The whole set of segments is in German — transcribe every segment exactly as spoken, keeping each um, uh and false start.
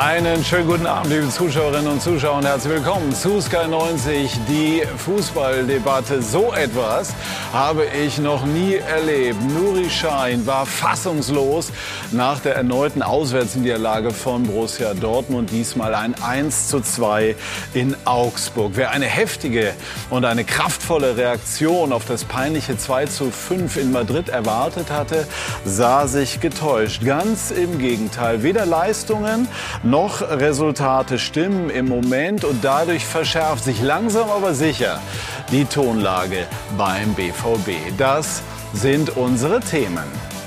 Einen schönen guten Abend, liebe Zuschauerinnen und Zuschauer, und herzlich willkommen zu Sky neunzig, die Fußballdebatte. So etwas habe ich noch nie erlebt. Nuri Sahin war fassungslos nach der erneuten Auswärtsniederlage von Borussia Dortmund. Diesmal ein eins zu zwei in Augsburg. Wer eine heftige und eine kraftvolle Reaktion auf das peinliche zwei zu fünf in Madrid erwartet hatte, sah sich getäuscht. Ganz im Gegenteil. Weder Leistungen noch Resultate stimmen im Moment, und dadurch verschärft sich langsam aber sicher die Tonlage beim B V B. Das sind unsere Themen.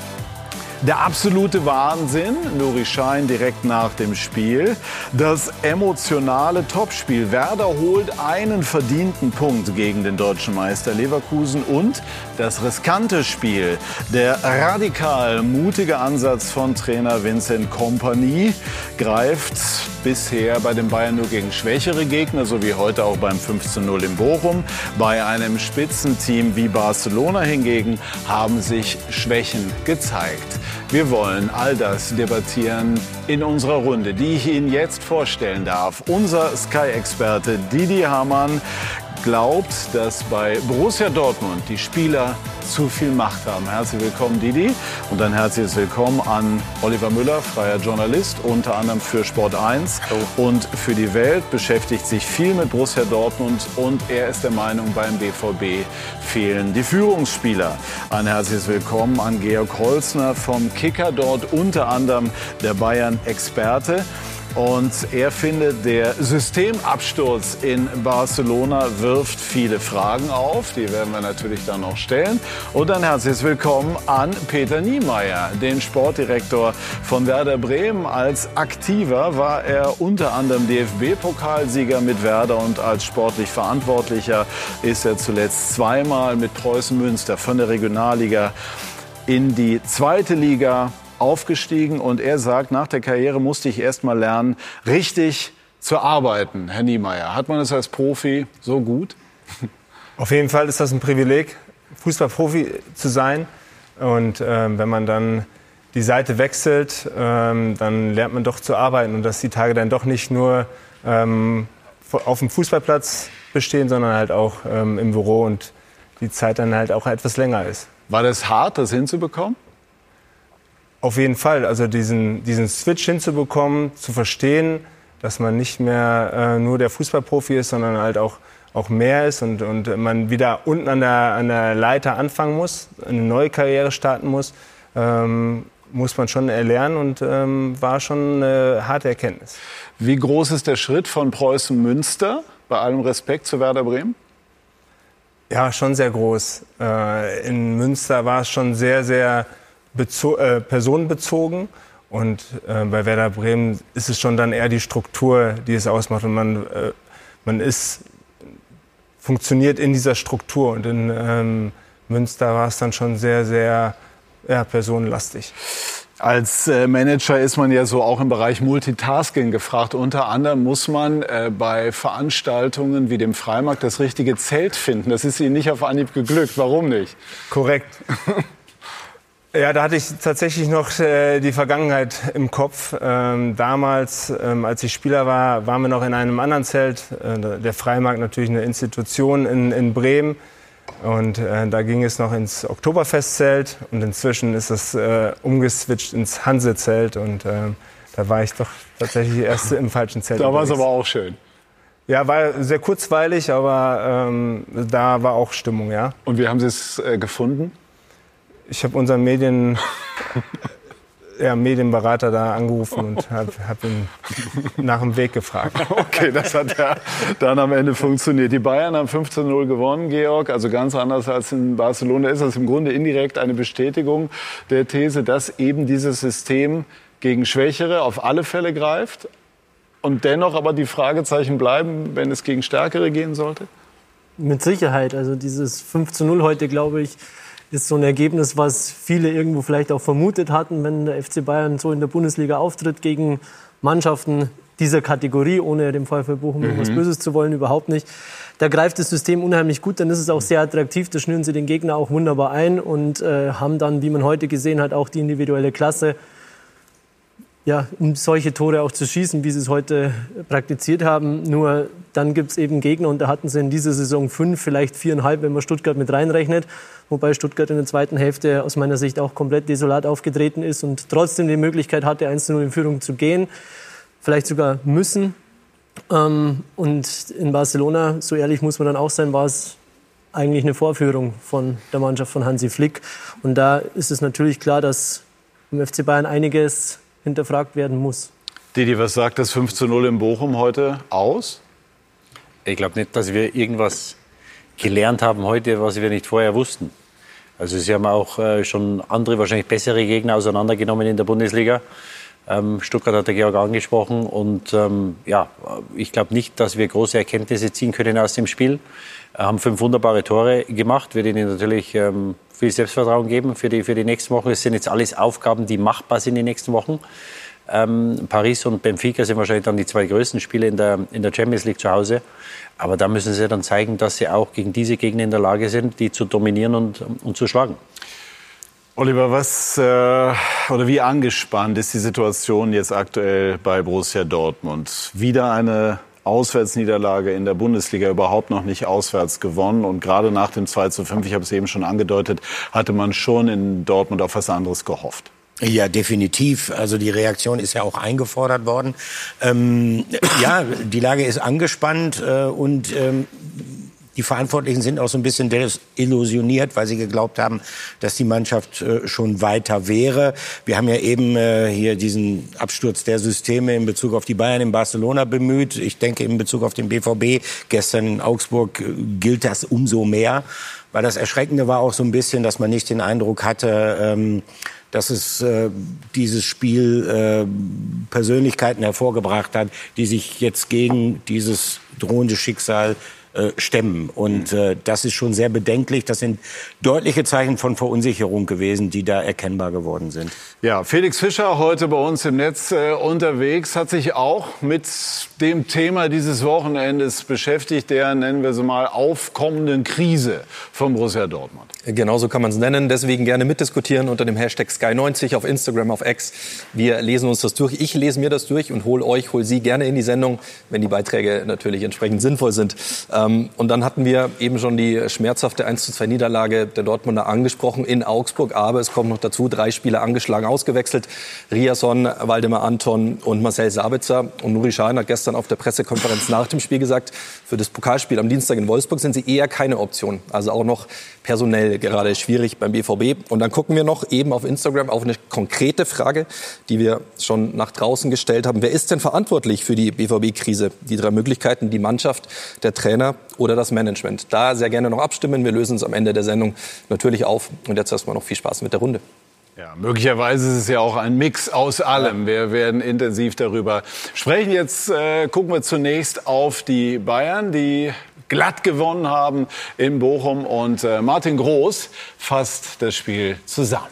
Der absolute Wahnsinn, Nuri Sahin direkt nach dem Spiel. Das emotionale Topspiel. Werder holt einen verdienten Punkt gegen den deutschen Meister Leverkusen. Und das riskante Spiel. Der radikal mutige Ansatz von Trainer Vincent Kompany greift bisher bei den Bayern nur gegen schwächere Gegner, so wie heute auch beim fünf zu null in Bochum. Bei einem Spitzenteam wie Barcelona hingegen haben sich Schwächen gezeigt. Wir wollen all das debattieren in unserer Runde, die ich Ihnen jetzt vorstellen darf. Unser Sky-Experte Didi Hamann glaubt, dass bei Borussia Dortmund die Spieler zu viel Macht haben. Herzlich willkommen, Didi. Und ein herzliches Willkommen an Oliver Müller, freier Journalist, unter anderem für Sport eins und für die Welt, beschäftigt sich viel mit Borussia Dortmund, und er ist der Meinung, beim B V B fehlen die Führungsspieler. Ein herzliches Willkommen an Georg Holzner vom Kicker, dort unter anderem der Bayern-Experte. Und er findet, der Systemabsturz in Barcelona wirft viele Fragen auf. Die werden wir natürlich dann noch stellen. Und ein herzliches Willkommen an Peter Niemeyer, den Sportdirektor von Werder Bremen. Als Aktiver war er unter anderem D F B-Pokalsieger mit Werder, und als sportlich Verantwortlicher ist er zuletzt zweimal mit Preußen Münster von der Regionalliga in die zweite Liga aufgestiegen, und er sagt, nach der Karriere musste ich erst mal lernen, richtig zu arbeiten. Herr Niemeyer, hat man es als Profi so gut? Auf jeden Fall ist das ein Privileg, Fußballprofi zu sein. Und ähm, wenn man dann die Seite wechselt, ähm, dann lernt man doch zu arbeiten, und dass die Tage dann doch nicht nur ähm, auf dem Fußballplatz bestehen, sondern halt auch ähm, im Büro, und die Zeit dann halt auch etwas länger ist. War das hart, das hinzubekommen? Auf jeden Fall, also diesen, diesen Switch hinzubekommen, zu verstehen, dass man nicht mehr äh, nur der Fußballprofi ist, sondern halt auch, auch mehr ist, und, und man wieder unten an der, an der Leiter anfangen muss, eine neue Karriere starten muss, ähm, muss man schon erlernen, und ähm, war schon eine harte Erkenntnis. Wie groß ist der Schritt von Preußen Münster, bei allem Respekt zu Werder Bremen? Ja, schon sehr groß. Äh, in Münster war es schon sehr, sehr Bezo- äh, personenbezogen, und äh, bei Werder Bremen ist es schon dann eher die Struktur, die es ausmacht, und man, äh, man ist, funktioniert in dieser Struktur, und in ähm, Münster war es dann schon sehr, sehr ja, personenlastig. Als äh, Manager ist man ja so auch im Bereich Multitasking gefragt. Unter anderem muss man äh, bei Veranstaltungen wie dem Freimarkt das richtige Zelt finden. Das ist Ihnen nicht auf Anhieb geglückt. Warum nicht? Korrekt. Ja, da hatte ich tatsächlich noch äh, die Vergangenheit im Kopf. Ähm, damals, ähm, als ich Spieler war, waren wir noch in einem anderen Zelt. Äh, der Freimarkt, natürlich eine Institution in, in Bremen. Und äh, da ging es noch ins Oktoberfestzelt. Und inzwischen ist es äh, umgeswitcht ins Hansezelt. Und äh, da war ich doch tatsächlich erst im falschen Zelt. Da war es aber auch schön. Ja, war sehr kurzweilig, aber ähm, da war auch Stimmung, ja. Und wie haben Sie es äh, gefunden? Ich habe unseren Medien, ja, Medienberater da angerufen und habe hab ihn nach dem Weg gefragt. Okay, das hat ja dann am Ende funktioniert. Die Bayern haben fünf zu null gewonnen, Georg. Also ganz anders als in Barcelona. Ist das im Grunde indirekt eine Bestätigung der These, dass eben dieses System gegen Schwächere auf alle Fälle greift? Und dennoch aber die Fragezeichen bleiben, wenn es gegen Stärkere gehen sollte? Mit Sicherheit. Also dieses fünf zu null heute, glaube ich, ist so ein Ergebnis, was viele irgendwo vielleicht auch vermutet hatten, wenn der F C Bayern so in der Bundesliga auftritt gegen Mannschaften dieser Kategorie, ohne dem VfL Bochum mhm. was Böses zu wollen, überhaupt nicht. Da greift das System unheimlich gut, dann ist es auch sehr attraktiv, da schnüren sie den Gegner auch wunderbar ein und äh, haben dann, wie man heute gesehen hat, auch die individuelle Klasse, ja, um solche Tore auch zu schießen, wie sie es heute praktiziert haben. Nur dann gibt es eben Gegner und da hatten sie in dieser Saison fünf, vielleicht viereinhalb, wenn man Stuttgart mit reinrechnet. Wobei Stuttgart in der zweiten Hälfte aus meiner Sicht auch komplett desolat aufgetreten ist und trotzdem die Möglichkeit hatte, eins zu null in Führung zu gehen. Vielleicht sogar müssen. Und in Barcelona, so ehrlich muss man dann auch sein, war es eigentlich eine Vorführung von der Mannschaft von Hansi Flick. Und da ist es natürlich klar, dass im F C Bayern einiges hinterfragt werden muss. Didi, was sagt das fünf zu null in Bochum heute aus? Ich glaube nicht, dass wir irgendwas gelernt haben heute, was wir nicht vorher wussten. Also sie haben auch äh, schon andere, wahrscheinlich bessere Gegner auseinandergenommen in der Bundesliga. Ähm, Stuttgart hat der Georg angesprochen. Und ähm, ja, ich glaube nicht, dass wir große Erkenntnisse ziehen können aus dem Spiel. Wir haben fünf wunderbare Tore gemacht, wird ihnen natürlich ähm, viel Selbstvertrauen geben für die, für die nächsten Wochen. Es sind jetzt alles Aufgaben, die machbar sind in den nächsten Wochen. Ähm, Paris und Benfica sind wahrscheinlich dann die zwei größten Spiele in der, in der Champions League zu Hause. Aber da müssen sie dann zeigen, dass sie auch gegen diese Gegner in der Lage sind, die zu dominieren und, und zu schlagen. Oliver, was äh, oder wie angespannt ist die Situation jetzt aktuell bei Borussia Dortmund? Wieder eine Auswärtsniederlage in der Bundesliga, überhaupt noch nicht auswärts gewonnen. Und gerade nach dem zwei zu fünf, ich habe es eben schon angedeutet, hatte man schon in Dortmund auf was anderes gehofft. Ja, definitiv. Also die Reaktion ist ja auch eingefordert worden. Ähm, ja, die Lage ist angespannt äh, und ähm, die Verantwortlichen sind auch so ein bisschen desillusioniert, weil sie geglaubt haben, dass die Mannschaft äh, schon weiter wäre. Wir haben ja eben äh, hier diesen Absturz der Systeme in Bezug auf die Bayern in Barcelona bemüht. Ich denke, in Bezug auf den B V B gestern in Augsburg äh, gilt das umso mehr. Weil das Erschreckende war auch so ein bisschen, dass man nicht den Eindruck hatte, ähm, dass es äh, dieses Spiel äh, Persönlichkeiten hervorgebracht hat, die sich jetzt gegen dieses drohende Schicksal äh, stemmen. Und äh, das ist schon sehr bedenklich. Das sind deutliche Zeichen von Verunsicherung gewesen, die da erkennbar geworden sind. Ja, Felix Fischer heute bei uns im Netz äh, unterwegs, hat sich auch mit dem Thema dieses Wochenendes beschäftigt, der, nennen wir sie mal, aufkommenden Krise von Borussia Dortmund. Genauso kann man es nennen. Deswegen gerne mitdiskutieren unter dem Hashtag Sky neunzig auf Instagram, auf X. Wir lesen uns das durch. Ich lese mir das durch und hole euch, hole Sie gerne in die Sendung, wenn die Beiträge natürlich entsprechend sinnvoll sind. Und dann hatten wir eben schon die schmerzhafte eins zu zwei Niederlage der Dortmunder angesprochen in Augsburg. Aber es kommt noch dazu, drei Spieler angeschlagen, ausgewechselt. Riasson, Waldemar Anton und Marcel Sabitzer. Und Nuri Sahin hat gestern auf der Pressekonferenz nach dem Spiel gesagt, für das Pokalspiel am Dienstag in Wolfsburg sind sie eher keine Option. Also auch noch personell gerade schwierig beim B V B. Und dann gucken wir noch eben auf Instagram auf eine konkrete Frage, die wir schon nach draußen gestellt haben. Wer ist denn verantwortlich für die B V B-Krise? Die drei Möglichkeiten, die Mannschaft, der Trainer oder das Management. Da sehr gerne noch abstimmen. Wir lösen es am Ende der Sendung natürlich auf. Und jetzt erstmal noch viel Spaß mit der Runde. Ja, möglicherweise ist es ja auch ein Mix aus allem. Wir werden intensiv darüber sprechen. Jetzt äh, gucken wir zunächst auf die Bayern, die glatt gewonnen haben in Bochum. Und äh, Martin Groß fasst das Spiel zusammen.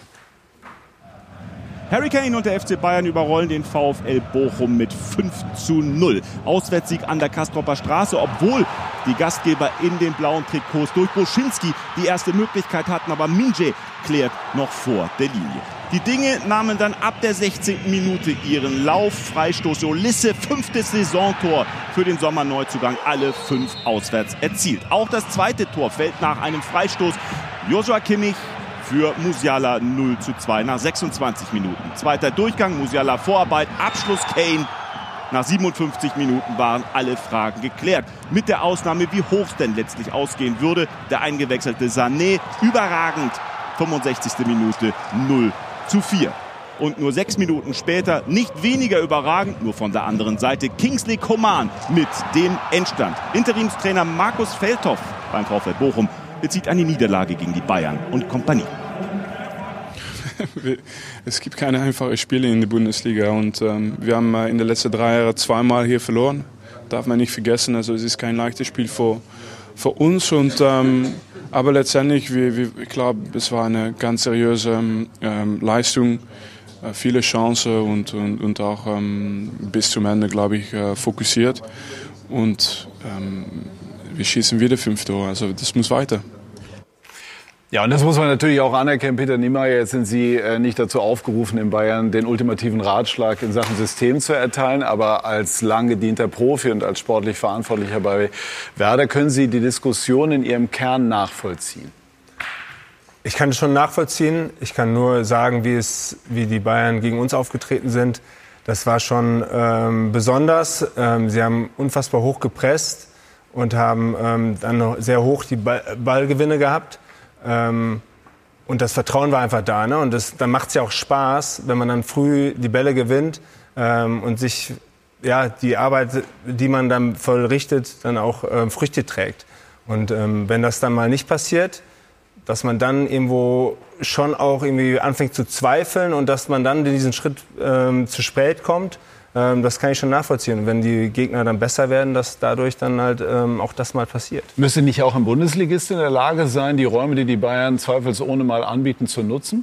Harry Kane und der F C Bayern überrollen den VfL Bochum mit fünf zu null. Auswärtssieg an der Castropper Straße, obwohl die Gastgeber in den blauen Trikots durch Boschinski die erste Möglichkeit hatten. Aber Minje klärt noch vor der Linie. Die Dinge nahmen dann ab der sechzehnten Minute ihren Lauf. Freistoß Olisse, fünftes Saisontor für den Sommerneuzugang. Alle fünf auswärts erzielt. Auch das zweite Tor fällt nach einem Freistoß. Joshua Kimmich für Musiala null zu zwei nach sechsundzwanzig Minuten. Zweiter Durchgang, Musiala Vorarbeit, Abschluss Kane. Nach siebenundfünfzig Minuten waren alle Fragen geklärt. Mit der Ausnahme, wie hoch es denn letztlich ausgehen würde. Der eingewechselte Sané, überragend, fünfundsechzigste Minute, null zu vier. Und nur sechs Minuten später, nicht weniger überragend, nur von der anderen Seite, Kingsley Coman mit dem Endstand. Interimstrainer Markus Feldhoff beim VfL Bochum bezieht eine Niederlage gegen die Bayern und Kompanie. Es gibt keine einfachen Spiele in der Bundesliga und ähm, wir haben äh, in den letzten drei Jahren zweimal hier verloren. Darf man nicht vergessen. Also es ist kein leichtes Spiel für, für uns. Und, ähm, aber letztendlich, wir, wir, ich glaube, es war eine ganz seriöse ähm, Leistung, äh, viele Chancen und, und, und auch ähm, bis zum Ende, glaube ich, äh, fokussiert. Und ähm, wir schießen wieder fünf Tore. Also das muss weiter. Ja, und das muss man natürlich auch anerkennen, Peter Niemeyer. Jetzt sind Sie äh, nicht dazu aufgerufen, in Bayern den ultimativen Ratschlag in Sachen System zu erteilen. Aber als lang gedienter Profi und als sportlich Verantwortlicher bei Werder können Sie die Diskussion in ihrem Kern nachvollziehen. Ich kann es schon nachvollziehen. Ich kann nur sagen, wie, es, wie die Bayern gegen uns aufgetreten sind. Das war schon ähm, besonders. Ähm, sie haben unfassbar hoch gepresst und haben ähm, dann noch sehr hoch die Ball- Ballgewinne gehabt. Ähm, und das Vertrauen war einfach da. Ne? Und das, dann macht es ja auch Spaß, wenn man dann früh die Bälle gewinnt ähm, und sich ja, die Arbeit, die man dann vollrichtet, dann auch ähm, Früchte trägt. Und ähm, wenn das dann mal nicht passiert, dass man dann irgendwo schon auch irgendwie anfängt zu zweifeln und dass man dann diesen Schritt ähm, zu spät kommt, ähm, das kann ich schon nachvollziehen. Und wenn die Gegner dann besser werden, dass dadurch dann halt ähm, auch das mal passiert. Müsste nicht auch ein Bundesligist in der Lage sein, die Räume, die die Bayern zweifelsohne mal anbieten, zu nutzen?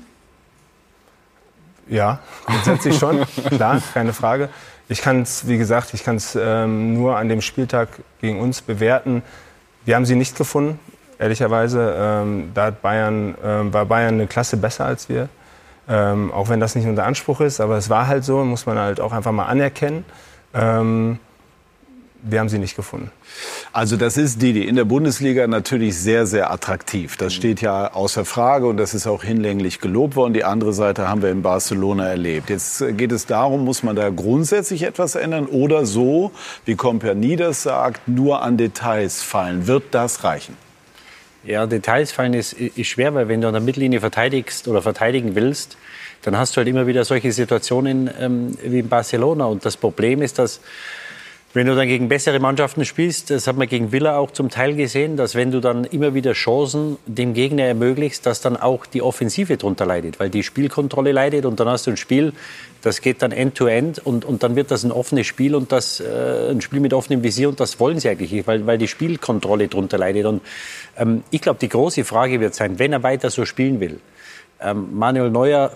Ja, grundsätzlich schon, klar, keine Frage. Ich kann es, wie gesagt, ich kann es ähm, nur an dem Spieltag gegen uns bewerten. Wir haben sie nicht gefunden. Ehrlicherweise, ähm, da hat Bayern, ähm, war Bayern eine Klasse besser als wir. Ähm, auch wenn das nicht unser Anspruch ist, aber es war halt so, muss man halt auch einfach mal anerkennen. Ähm, wir haben sie nicht gefunden. Also das ist, Didi, in der Bundesliga natürlich sehr, sehr attraktiv. Das steht ja außer Frage und das ist auch hinlänglich gelobt worden. Die andere Seite haben wir in Barcelona erlebt. Jetzt geht es darum, muss man da grundsätzlich etwas ändern oder so, wie Kompanie das sagt, nur an Details fallen. Wird das reichen? Ja, Details fallen ist, ist schwer, weil wenn du an der Mittellinie verteidigst oder verteidigen willst, dann hast du halt immer wieder solche Situationen ähm, wie in Barcelona. Und das Problem ist, dass wenn du dann gegen bessere Mannschaften spielst, das hat man gegen Villa auch zum Teil gesehen, dass wenn du dann immer wieder Chancen dem Gegner ermöglichst, dass dann auch die Offensive drunter leidet, weil die Spielkontrolle leidet und dann hast du ein Spiel, das geht dann End-to-End und, und dann wird das ein offenes Spiel und das äh, ein Spiel mit offenem Visier und das wollen sie eigentlich nicht, weil, weil die Spielkontrolle drunter leidet. Und ähm, ich glaube, die große Frage wird sein, wenn er weiter so spielen will, ähm, Manuel Neuer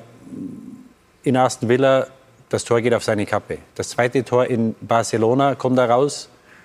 in Aston Villa, das Tor geht auf seine Kappe. Das zweite Tor in Barcelona kommt da raus,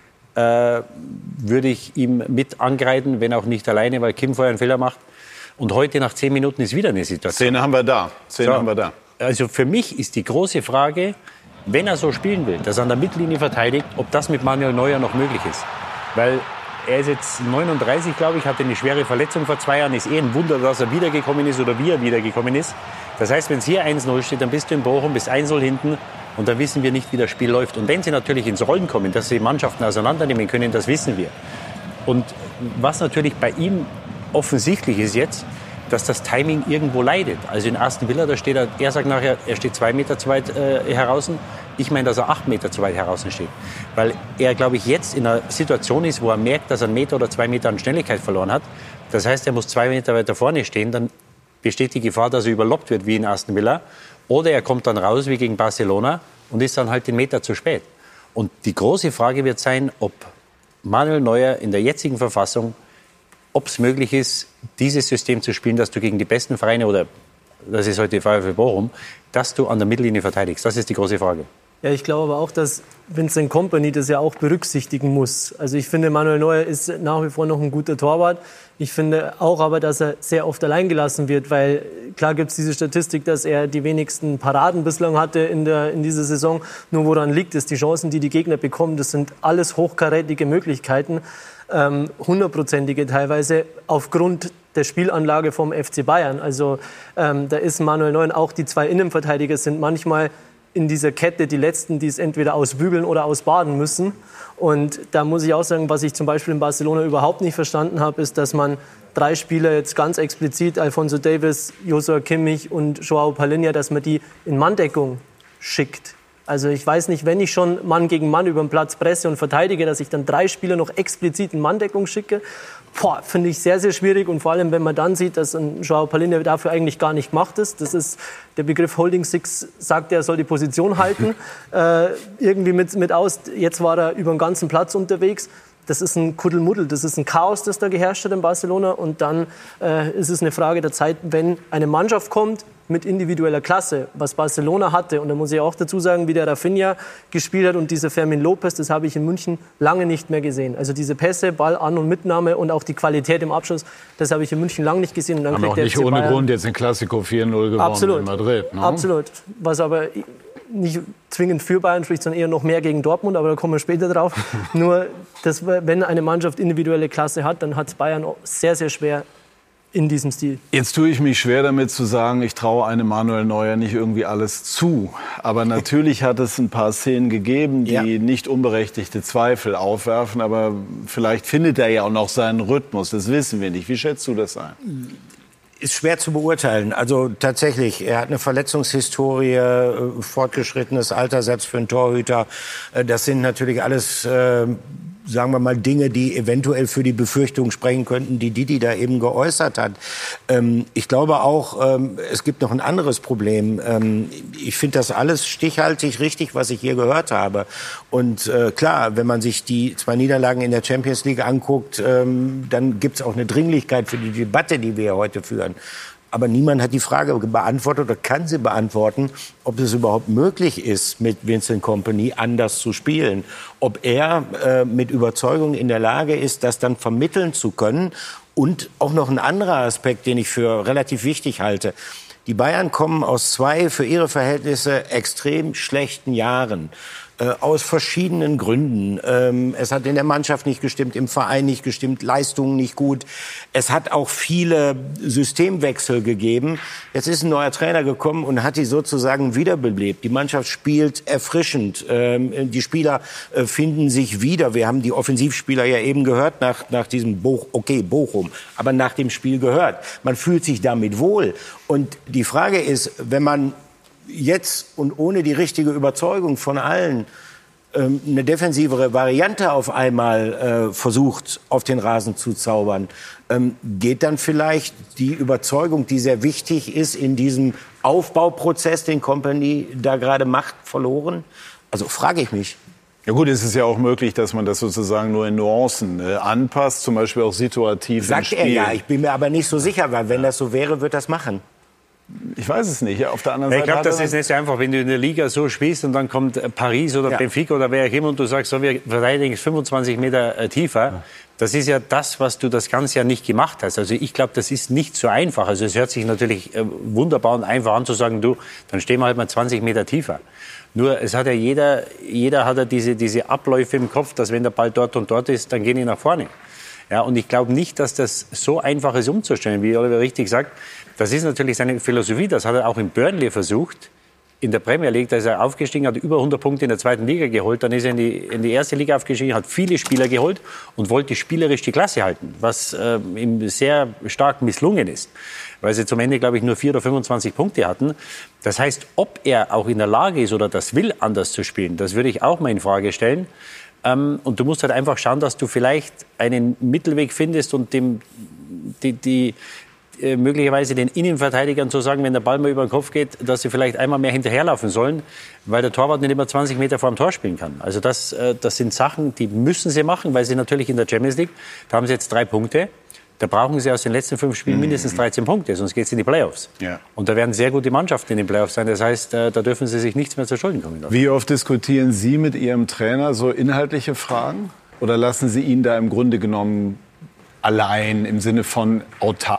äh, würde ich ihm mit angreifen, wenn auch nicht alleine, weil Kim vorher einen Fehler macht. Und heute nach zehn Minuten ist wieder eine Situation. Szene haben wir da. Szene So. haben wir da. Also für mich ist die große Frage, wenn er so spielen will, dass er an der Mittellinie verteidigt, ob das mit Manuel Neuer noch möglich ist. Weil er ist jetzt neununddreißig, glaube ich, hatte eine schwere Verletzung vor zwei Jahren. Ist eh ein Wunder, dass er wiedergekommen ist oder wie er wiedergekommen ist. Das heißt, wenn es hier eins null steht, dann bist du in Bochum, bist eins null hinten und dann wissen wir nicht, wie das Spiel läuft. Und wenn sie natürlich ins Rollen kommen, dass sie Mannschaften auseinandernehmen können, das wissen wir. Und was natürlich bei ihm offensichtlich ist jetzt, dass das Timing irgendwo leidet. Also in Aston Villa, da steht er, er sagt nachher, er steht zwei Meter zu weit äh, heraus. Ich meine, dass er acht Meter zu weit heraus steht. Weil er, glaube ich, jetzt in einer Situation ist, wo er merkt, dass er einen Meter oder zwei Meter an Schnelligkeit verloren hat. Das heißt, er muss zwei Meter weiter vorne stehen. Dann besteht die Gefahr, dass er überloppt wird, wie in Aston Villa. Oder er kommt dann raus, wie gegen Barcelona, und ist dann halt den Meter zu spät. Und die große Frage wird sein, ob Manuel Neuer in der jetzigen Verfassung, ob es möglich ist, dieses System zu spielen, dass du gegen die besten Vereine, oder das ist heute die VfL Bochum, dass du an der Mittellinie verteidigst. Das ist die große Frage. Ja, ich glaube aber auch, dass Vincent Kompany das ja auch berücksichtigen muss. Also ich finde, Manuel Neuer ist nach wie vor noch ein guter Torwart. Ich finde auch aber, dass er sehr oft allein gelassen wird, weil klar gibt es diese Statistik, dass er die wenigsten Paraden bislang hatte in, der, in dieser Saison. Nur woran liegt es? Die Chancen, die die Gegner bekommen, das sind alles hochkarätige Möglichkeiten, ähm, hundertprozentige teilweise, aufgrund der Spielanlage vom F C Bayern. Also ähm, da ist Manuel Neuer, auch die zwei Innenverteidiger sind manchmal in dieser Kette die Letzten, die es entweder ausbügeln oder ausbaden müssen. Und da muss ich auch sagen, was ich zum Beispiel in Barcelona überhaupt nicht verstanden habe, ist, dass man drei Spieler jetzt ganz explizit, Alphonso Davies, Joshua Kimmich und Joao Palhinha, dass man die in Manndeckung schickt. Also ich weiß nicht, wenn ich schon Mann gegen Mann über den Platz presse und verteidige, dass ich dann drei Spieler noch explizit in Manndeckung schicke, boah, finde ich sehr, sehr schwierig. Und vor allem, wenn man dann sieht, dass ein Joao Palhinha dafür eigentlich gar nicht gemacht ist. Das ist der Begriff Holding Six, sagt, er soll die Position halten. äh, irgendwie mit, mit aus. Jetzt war er über den ganzen Platz unterwegs. Das ist ein Kuddelmuddel, das ist ein Chaos, das da geherrscht hat in Barcelona. Und dann äh, ist es eine Frage der Zeit, wenn eine Mannschaft kommt, mit individueller Klasse, was Barcelona hatte, und da muss ich auch dazu sagen, wie der Rafinha gespielt hat und dieser Fermin Lopez, das habe ich in München lange nicht mehr gesehen. Also diese Pässe, Ball an- und Mitnahme und auch die Qualität im Abschluss, das habe ich in München lange nicht gesehen. Und dann haben auch nicht ohne Bayern Grund jetzt den Clasico vier null gewonnen Absolut. in Madrid. Ne? Absolut. Was aber nicht zwingend für Bayern spricht, sondern eher noch mehr gegen Dortmund, aber da kommen wir später drauf. Nur, dass, wenn eine Mannschaft individuelle Klasse hat, dann hat es Bayern auch sehr, sehr schwer in diesem Stil. Jetzt tue ich mich schwer damit zu sagen, ich traue einem Manuel Neuer nicht irgendwie alles zu. Aber natürlich hat es ein paar Szenen gegeben, die ja. nicht unberechtigte Zweifel aufwerfen. Aber vielleicht findet er ja auch noch seinen Rhythmus, das wissen wir nicht. Wie schätzt du das ein? Ist schwer zu beurteilen. Also tatsächlich, er hat eine Verletzungshistorie, äh, fortgeschrittenes Alter, selbst für einen Torhüter. Äh, das sind natürlich alles, äh, sagen wir mal, Dinge, die eventuell für die Befürchtung sprechen könnten, die Didi da eben geäußert hat. Ähm, ich glaube auch, ähm, es gibt noch ein anderes Problem. Ähm, ich finde das alles stichhaltig richtig, was ich hier gehört habe. Und äh, klar, wenn man sich die zwei Niederlagen in der Champions League anguckt, ähm, dann gibt es auch eine Dringlichkeit für die Debatte, die wir heute führen. Aber niemand hat die Frage beantwortet oder kann sie beantworten, ob es überhaupt möglich ist, mit Vincent Kompany anders zu spielen. Ob er äh, mit Überzeugung in der Lage ist, das dann vermitteln zu können. Und auch noch ein anderer Aspekt, den ich für relativ wichtig halte. Die Bayern kommen aus zwei für ihre Verhältnisse extrem schlechten Jahren. Äh, aus verschiedenen Gründen. Ähm, es hat in der Mannschaft nicht gestimmt, im Verein nicht gestimmt, Leistungen nicht gut. Es hat auch viele Systemwechsel gegeben. Jetzt ist ein neuer Trainer gekommen und hat die sozusagen wiederbelebt. Die Mannschaft spielt erfrischend. Ähm, die Spieler äh, finden sich wieder. Wir haben die Offensivspieler ja eben gehört nach, nach diesem Boch, okay, Bochum, aber nach dem Spiel gehört. Man fühlt sich damit wohl. Und die Frage ist, wenn man jetzt und ohne die richtige Überzeugung von allen ähm, eine defensivere Variante auf einmal äh, versucht, auf den Rasen zu zaubern, ähm, geht dann vielleicht die Überzeugung, die sehr wichtig ist in diesem Aufbauprozess, den Kompany da gerade macht, verloren? Also frage ich mich. Ja gut, es ist ja auch möglich, dass man das sozusagen nur in Nuancen äh, anpasst, zum Beispiel auch situativ Sagt im Spiel. er ja, ich bin mir aber nicht so sicher, weil wenn das so wäre, wird das machen. Ich weiß es nicht. Auf der anderen ich Seite. glaube, das ist nicht so einfach, wenn du in der Liga so spielst und dann kommt Paris oder ja. Benfica oder wer auch immer und du sagst, so, wir verteidigen fünfundzwanzig Meter äh, tiefer. Ja. Das ist ja das, was du das ganze Jahr nicht gemacht hast. Also ich glaube, das ist nicht so einfach. Also es hört sich natürlich äh, wunderbar und einfach an zu sagen, du, dann stehen wir halt mal zwanzig Meter tiefer. Nur es hat ja jeder, jeder hat ja diese, diese Abläufe im Kopf, dass wenn der Ball dort und dort ist, dann gehen die nach vorne. Ja, und ich glaube nicht, dass das so einfach ist umzustellen, wie Oliver richtig sagt. Das ist natürlich seine Philosophie, das hat er auch in Burnley versucht. In der Premier League, da ist er aufgestiegen, hat über hundert Punkte in der zweiten Liga geholt. Dann ist er in die, in die erste Liga aufgestiegen, hat viele Spieler geholt und wollte spielerisch die Klasse halten, was äh, ihm sehr stark misslungen ist. Weil sie zum Ende, glaube ich, nur vier oder fünfundzwanzig Punkte hatten. Das heißt, ob er auch in der Lage ist oder das will, anders zu spielen, das würde ich auch mal in Frage stellen. Ähm, und du musst halt einfach schauen, dass du vielleicht einen Mittelweg findest und dem, die, die äh, möglicherweise den Innenverteidigern zu sagen, wenn der Ball mal über den Kopf geht, dass sie vielleicht einmal mehr hinterherlaufen sollen, weil der Torwart nicht immer zwanzig Meter vor dem Tor spielen kann. Also das, äh, das sind Sachen, die müssen sie machen, weil sie natürlich in der Champions League, da haben sie jetzt drei Punkte. Da brauchen sie aus den letzten fünf Spielen mindestens dreizehn Punkte, sonst geht es in die Playoffs. Ja. Und da werden sehr gute Mannschaften in den Playoffs sein. Das heißt, da dürfen sie sich nichts mehr zu Schulden kommen lassen. Wie oft diskutieren Sie mit Ihrem Trainer so inhaltliche Fragen? Oder lassen Sie ihn da im Grunde genommen allein im Sinne von autark?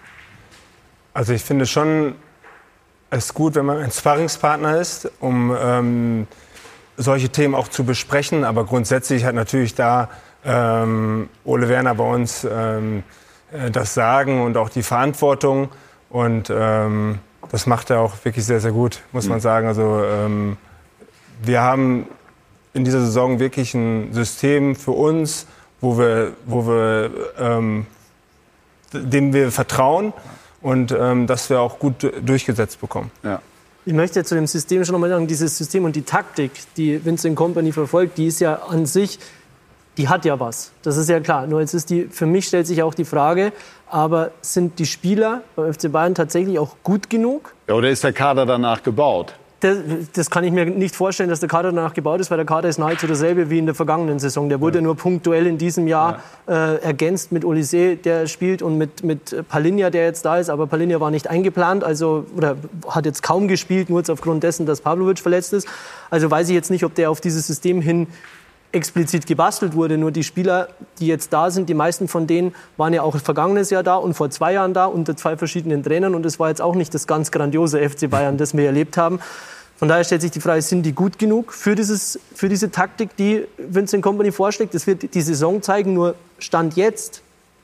Also ich finde schon, es ist gut, wenn man ein Sparringspartner ist, um ähm, solche Themen auch zu besprechen. Aber grundsätzlich hat natürlich da ähm, Ole Werner bei uns ähm, das Sagen und auch die Verantwortung. Und ähm, das macht er auch wirklich sehr, sehr gut, muss man sagen. Also ähm, wir haben in dieser Saison wirklich ein System für uns, wo wir, wo wir ähm, dem wir vertrauen und ähm, das wir auch gut durchgesetzt bekommen. Ja. Ich möchte zu dem System schon noch mal sagen, dieses System und die Taktik, die Vincent Kompany verfolgt, die ist ja an sich, die hat ja was. Das ist ja klar. Nur jetzt ist die, für mich stellt sich auch die Frage, aber sind die Spieler beim F C Bayern tatsächlich auch gut genug? Ja, oder ist der Kader danach gebaut? das, das kann ich mir nicht vorstellen, dass der Kader danach gebaut ist, weil der Kader ist nahezu derselbe wie in der vergangenen Saison. Der wurde ja nur punktuell in diesem Jahr ja. äh, ergänzt mit Olise, der spielt, und mit, mit Palinja, der jetzt da ist. Aber Palinja war nicht eingeplant, also oder hat jetzt kaum gespielt, nur aufgrund dessen, dass Pavlovic verletzt ist. Also weiß ich jetzt nicht, ob der auf dieses System hin explizit gebastelt wurde. Nur die Spieler, die jetzt da sind, die meisten von denen waren ja auch vergangenes Jahr da und vor zwei Jahren da unter zwei verschiedenen Trainern. Und es war jetzt auch nicht das ganz grandiose F C Bayern, das wir erlebt haben. Von daher stellt sich die Frage, sind die gut genug für, dieses, für diese Taktik, die Vincent Kompany vorschlägt? Das wird die Saison zeigen. Nur Stand jetzt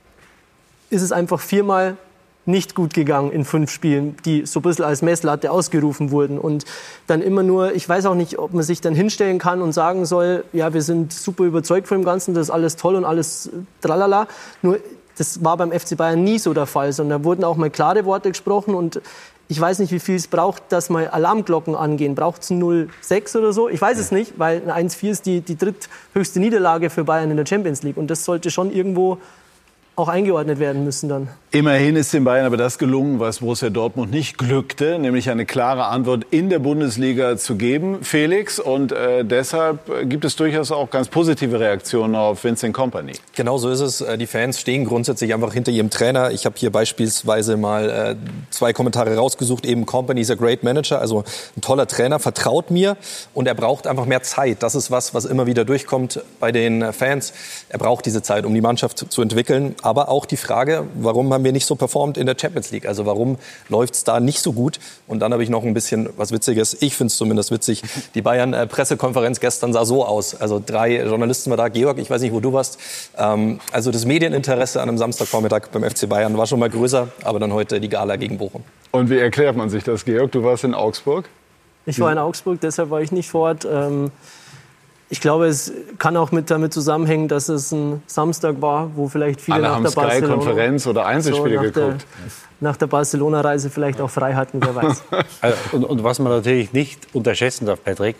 ist es einfach viermal nicht gut gegangen in fünf Spielen, die so ein bisschen als Messlatte ausgerufen wurden. Und dann immer nur, ich weiß auch nicht, ob man sich dann hinstellen kann und sagen soll, ja, wir sind super überzeugt von dem Ganzen, das ist alles toll und alles tralala. Nur, das war beim F C Bayern nie so der Fall, sondern da wurden auch mal klare Worte gesprochen. Und ich weiß nicht, wie viel es braucht, dass mal Alarmglocken angehen. Braucht es ein null sechs oder so? Ich weiß es nicht, weil ein eins vier ist die, die dritthöchste Niederlage für Bayern in der Champions League. Und das sollte schon irgendwo auch eingeordnet werden müssen dann. Immerhin ist den Bayern aber das gelungen, was Borussia Dortmund nicht glückte, nämlich eine klare Antwort in der Bundesliga zu geben, Felix. Und äh, deshalb gibt es durchaus auch ganz positive Reaktionen auf Vincent Kompany. Genau so ist es. Die Fans stehen grundsätzlich einfach hinter ihrem Trainer. Ich habe hier beispielsweise mal äh, zwei Kommentare rausgesucht. Eben, Kompany is a great manager, also ein toller Trainer, vertraut mir. Und er braucht einfach mehr Zeit. Das ist was, was immer wieder durchkommt bei den Fans. Er braucht diese Zeit, um die Mannschaft zu entwickeln. Aber auch die Frage, warum haben wir nicht so performt in der Champions League? Also warum läuft es da nicht so gut? Und dann habe ich noch ein bisschen was Witziges. Ich finde es zumindest witzig. Die Bayern-Pressekonferenz gestern sah so aus. Also drei Journalisten waren da. Georg, ich weiß nicht, wo du warst. Ähm, also das Medieninteresse an einem Samstagvormittag beim F C Bayern war schon mal größer. Aber dann heute die Gala gegen Bochum. Und wie erklärt man sich das, Georg? Du warst in Augsburg? Ich war in Augsburg, deshalb war ich nicht vor Ort. Ähm Ich glaube, es kann auch mit damit zusammenhängen, dass es ein Samstag war, wo vielleicht viele Alle nach haben der Barcelona Sky-Konferenz oder Einzelspiele so nach geguckt. Der, nach der Barcelona-Reise vielleicht auch frei hatten, wer weiß. Also, und, und was man natürlich nicht unterschätzen darf, Patrick,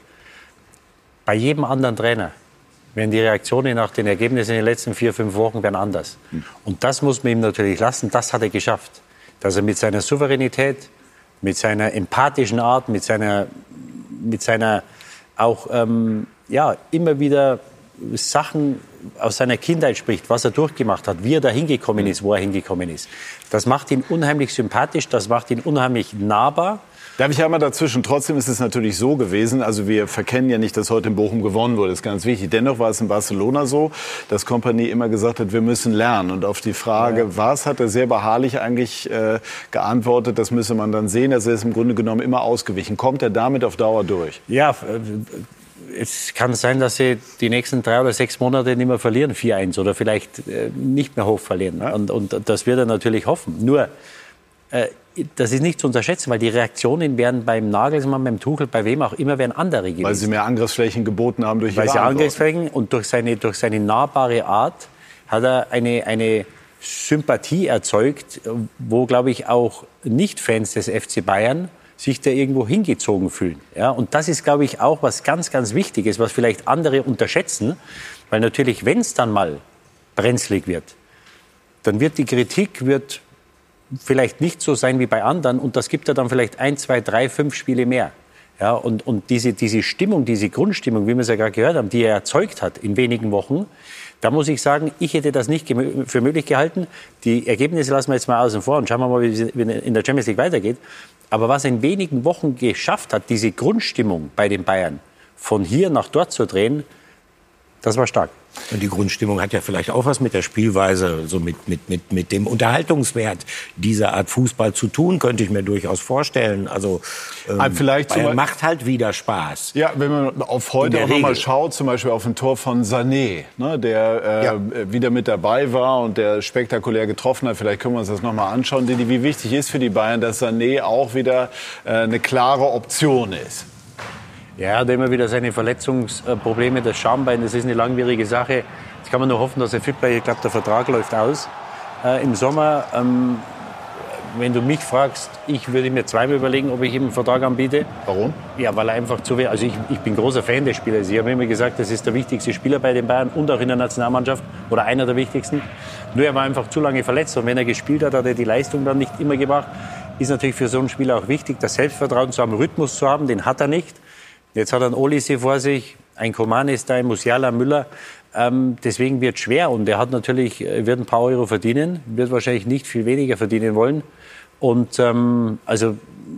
bei jedem anderen Trainer wären die Reaktionen nach den Ergebnissen in den letzten vier, fünf Wochen wären anders. Und das muss man ihm natürlich lassen. Das hat er geschafft, dass er mit seiner Souveränität, mit seiner empathischen Art, mit seiner, mit seiner auch ähm, ja, immer wieder Sachen aus seiner Kindheit spricht, was er durchgemacht hat, wie er da hingekommen ist, wo er hingekommen ist. Das macht ihn unheimlich sympathisch, das macht ihn unheimlich nahbar. Darf ich einmal dazwischen? Trotzdem ist es natürlich so gewesen, also wir verkennen ja nicht, dass heute in Bochum gewonnen wurde, das ist ganz wichtig. Dennoch war es in Barcelona so, dass Kompany immer gesagt hat, wir müssen lernen. Und auf die Frage, ja. was, hat er sehr beharrlich eigentlich äh, geantwortet, das müsse man dann sehen. Also er ist im Grunde genommen immer ausgewichen. Kommt er damit auf Dauer durch? Ja, es kann sein, dass sie die nächsten drei oder sechs Monate nicht mehr verlieren, vier eins, oder vielleicht äh, nicht mehr hoch verlieren. Ja. Und, und das wird er natürlich hoffen. Nur, äh, das ist nicht zu unterschätzen, weil die Reaktionen wären beim Nagelsmann, beim Tuchel, bei wem auch immer, wären andere gewesen. Weil sie mehr Angriffsflächen geboten haben durch Weil ihre sie Antwort. Angriffsflächen und durch seine, durch seine nahbare Art hat er eine, eine Sympathie erzeugt, wo, glaube ich, auch Nicht-Fans des F C Bayern sich da irgendwo hingezogen fühlen. Ja, und das ist, glaube ich, auch was ganz, ganz Wichtiges, was vielleicht andere unterschätzen. Weil natürlich, wenn es dann mal brenzlig wird, dann wird die Kritik wird vielleicht nicht so sein wie bei anderen. Und das gibt ja dann vielleicht ein, zwei, drei, fünf Spiele mehr. Ja, und und diese, diese Stimmung, diese Grundstimmung, wie wir es ja gerade gehört haben, die er erzeugt hat in wenigen Wochen, da muss ich sagen, ich hätte das nicht für möglich gehalten. Die Ergebnisse lassen wir jetzt mal außen vor und schauen wir mal, wie es in der Champions League weitergeht. Aber was er in wenigen Wochen geschafft hat, diese Grundstimmung bei den Bayern von hier nach dort zu drehen, das war stark. Und die Grundstimmung hat ja vielleicht auch was mit der Spielweise, so mit, mit, mit, mit dem Unterhaltungswert dieser Art Fußball zu tun, könnte ich mir durchaus vorstellen. Also ähm, vielleicht Bayern macht halt wieder Spaß. Ja, wenn man auf heute auch noch mal schaut, zum Beispiel auf ein Tor von Sané, ne, der äh, ja. wieder mit dabei war und der spektakulär getroffen hat. Vielleicht können wir uns das noch mal anschauen. Didi, wie wichtig ist für die Bayern, dass Sané auch wieder äh, eine klare Option ist? Ja, er hat immer wieder seine Verletzungsprobleme, das Schambein, das ist eine langwierige Sache. Jetzt kann man nur hoffen, dass er fit bleibt. Ich glaube, der Vertrag läuft aus äh, im Sommer. Ähm, wenn du mich fragst, ich würde mir zweimal überlegen, ob ich ihm einen Vertrag anbiete. Warum? Ja, weil er einfach zu wenig, also ich, ich bin großer Fan des Spielers. Ich habe immer gesagt, das ist der wichtigste Spieler bei den Bayern und auch in der Nationalmannschaft oder einer der wichtigsten. Nur er war einfach zu lange verletzt und wenn er gespielt hat, hat er die Leistung dann nicht immer gebracht. ist natürlich für so einen Spieler auch wichtig, das Selbstvertrauen zu haben, Rhythmus zu haben, den hat er nicht. Jetzt hat er einen Olise vor sich, ein Coman ist da, ein Musiala, Müller. Ähm, deswegen wird es schwer und er hat natürlich, wird ein paar Euro verdienen, wird wahrscheinlich nicht viel weniger verdienen wollen. Und ähm, also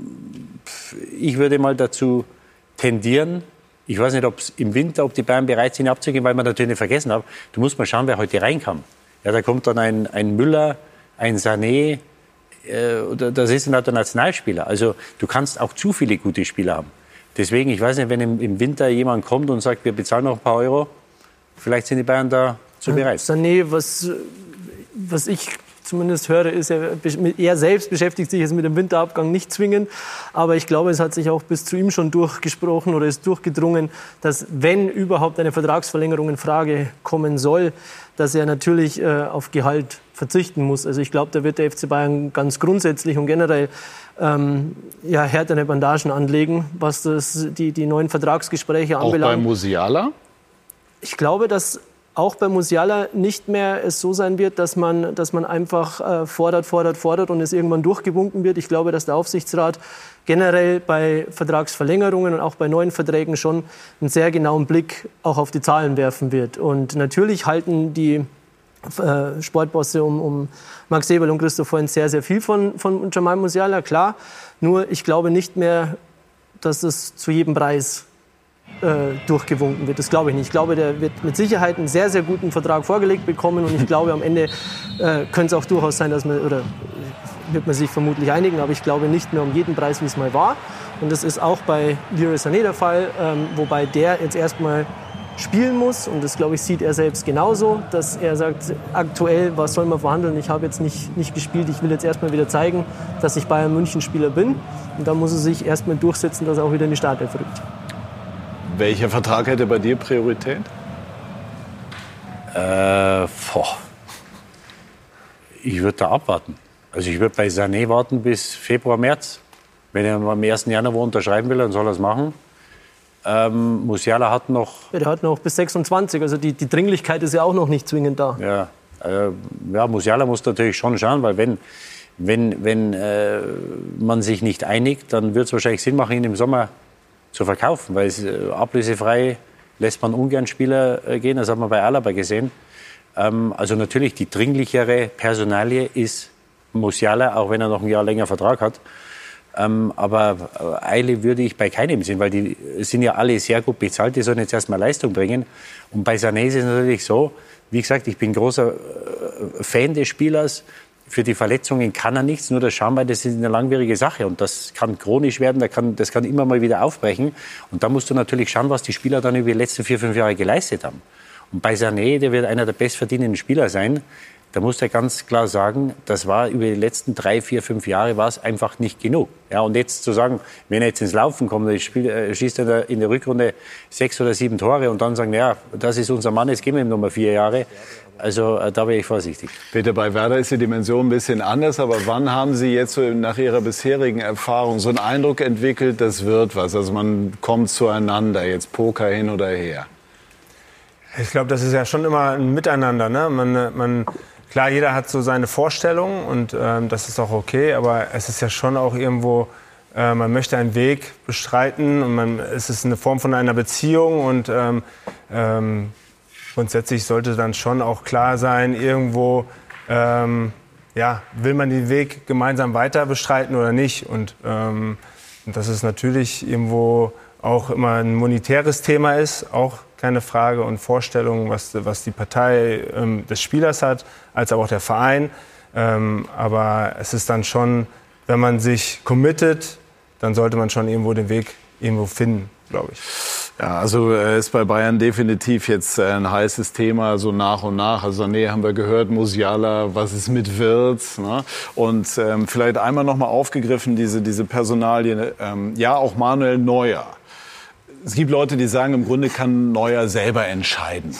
ich würde mal dazu tendieren, ich weiß nicht, ob es im Winter, ob die Bayern bereit sind abzugehen, weil man natürlich nicht vergessen hat, du musst mal schauen, wer heute reinkam. Ja, da kommt dann ein, ein Müller, ein Sané, äh, das ist ein Nationalspieler. Also du kannst auch zu viele gute Spieler haben. Deswegen, ich weiß nicht, wenn im, im Winter jemand kommt und sagt, wir bezahlen noch ein paar Euro, vielleicht sind die Bayern da zu bereit. Sané, was, was ich zumindest höre, ist, er, er selbst beschäftigt sich jetzt mit dem Winterabgang nicht zwingend. Aber ich glaube, es hat sich auch bis zu ihm schon durchgesprochen oder ist durchgedrungen, dass wenn überhaupt eine Vertragsverlängerung in Frage kommen soll, dass er natürlich äh, auf Gehalt verzichten muss. Also ich glaube, da wird der F C Bayern ganz grundsätzlich und generell ähm, ja, härtere Bandagen anlegen, was das, die, die neuen Vertragsgespräche anbelangt. Auch bei Musiala? Ich glaube, dass auch bei Musiala nicht mehr es so sein wird, dass man, dass man einfach äh, fordert, fordert, fordert und es irgendwann durchgewunken wird. Ich glaube, dass der Aufsichtsrat generell bei Vertragsverlängerungen und auch bei neuen Verträgen schon einen sehr genauen Blick auch auf die Zahlen werfen wird. Und natürlich halten die äh, Sportbosse um, um Max Eberl und Christoph Freund sehr, sehr viel von, von Jamal Musiala, klar. Nur ich glaube nicht mehr, dass es zu jedem Preis Äh, durchgewunken wird. Das glaube ich nicht. Ich glaube, der wird mit Sicherheit einen sehr, sehr guten Vertrag vorgelegt bekommen und ich glaube, am Ende äh, könnte es auch durchaus sein, dass man, oder wird man sich vermutlich einigen, aber ich glaube nicht mehr um jeden Preis, wie es mal war. Und das ist auch bei Leroy Sané der Fall, ähm, wobei der jetzt erstmal spielen muss und das, glaube ich, sieht er selbst genauso, dass er sagt, aktuell, was soll man verhandeln, ich habe jetzt nicht, nicht gespielt, ich will jetzt erstmal wieder zeigen, dass ich Bayern München Spieler bin und da muss er sich erstmal durchsetzen, dass er auch wieder in die Startelf rückt. Welcher Vertrag hätte bei dir Priorität? Äh, boah. Ich würde da abwarten. Also ich würde bei Sané warten bis Februar, März. Wenn er am ersten Januar unterschreiben will, dann soll er es machen. Ähm, Musiala hat noch... Ja, der hat noch bis sechsundzwanzig, also die, die Dringlichkeit ist ja auch noch nicht zwingend da. Ja, äh, ja Musiala muss natürlich schon schauen, weil wenn, wenn, wenn äh, man sich nicht einigt, dann wird es wahrscheinlich Sinn machen, ihn im Sommer zu verkaufen, weil es, äh, ablösefrei lässt man ungern Spieler äh, gehen, das hat man bei Alaba gesehen. Ähm, also natürlich die dringlichere Personalie ist Musiala, auch wenn er noch ein Jahr länger Vertrag hat. Ähm, aber äh, Eile würde ich bei keinem sehen, weil die sind ja alle sehr gut bezahlt, die sollen jetzt erstmal Leistung bringen. Und bei Sané ist es natürlich so, wie gesagt, ich bin großer äh, Fan des Spielers. Für die Verletzungen kann er nichts, nur das Schambein, das ist eine langwierige Sache und das kann chronisch werden, das kann, das kann immer mal wieder aufbrechen. Und da musst du natürlich schauen, was die Spieler dann über die letzten vier, fünf Jahre geleistet haben. Und bei Sané, der wird einer der bestverdienenden Spieler sein, da muss er ganz klar sagen, das war über die letzten drei, vier, fünf Jahre war es einfach nicht genug. Ja, und jetzt zu sagen, wenn er jetzt ins Laufen kommt, dann spielt, äh, schießt er in der, in der Rückrunde sechs oder sieben Tore und dann sagen, ja, das ist unser Mann, jetzt geben wir ihm noch mal vier Jahre. Also äh, da wäre ich vorsichtig. Peter, bei Werder ist die Dimension ein bisschen anders, aber wann haben Sie jetzt so nach Ihrer bisherigen Erfahrung so einen Eindruck entwickelt, das wird was? Also man kommt zueinander, jetzt Poker hin oder her. Ich glaube, das ist ja schon immer ein Miteinander. Ne? Man, man, klar, jeder hat so seine Vorstellungen und ähm, das ist auch okay, aber es ist ja schon auch irgendwo, äh, man möchte einen Weg bestreiten und man, es ist eine Form von einer Beziehung und ähm, ähm, grundsätzlich sollte dann schon auch klar sein, irgendwo ähm, ja, will man den Weg gemeinsam weiter bestreiten oder nicht. Und ähm, das ist natürlich irgendwo auch immer ein monetäres Thema ist, auch keine Frage und Vorstellung, was, was die Partei ähm, des Spielers hat, als auch der Verein. Ähm, aber es ist dann schon, wenn man sich committet, dann sollte man schon irgendwo den Weg irgendwo finden, glaube ich. Ja, also äh, ist bei Bayern definitiv jetzt äh, ein heißes Thema, so nach und nach. Also Sané haben wir gehört, Musiala, was ist mit Wirtz? Ne? Und ähm, vielleicht einmal noch mal aufgegriffen, diese, diese Personalien, ähm, ja auch Manuel Neuer. Es gibt Leute, die sagen, im Grunde kann Neuer selber entscheiden.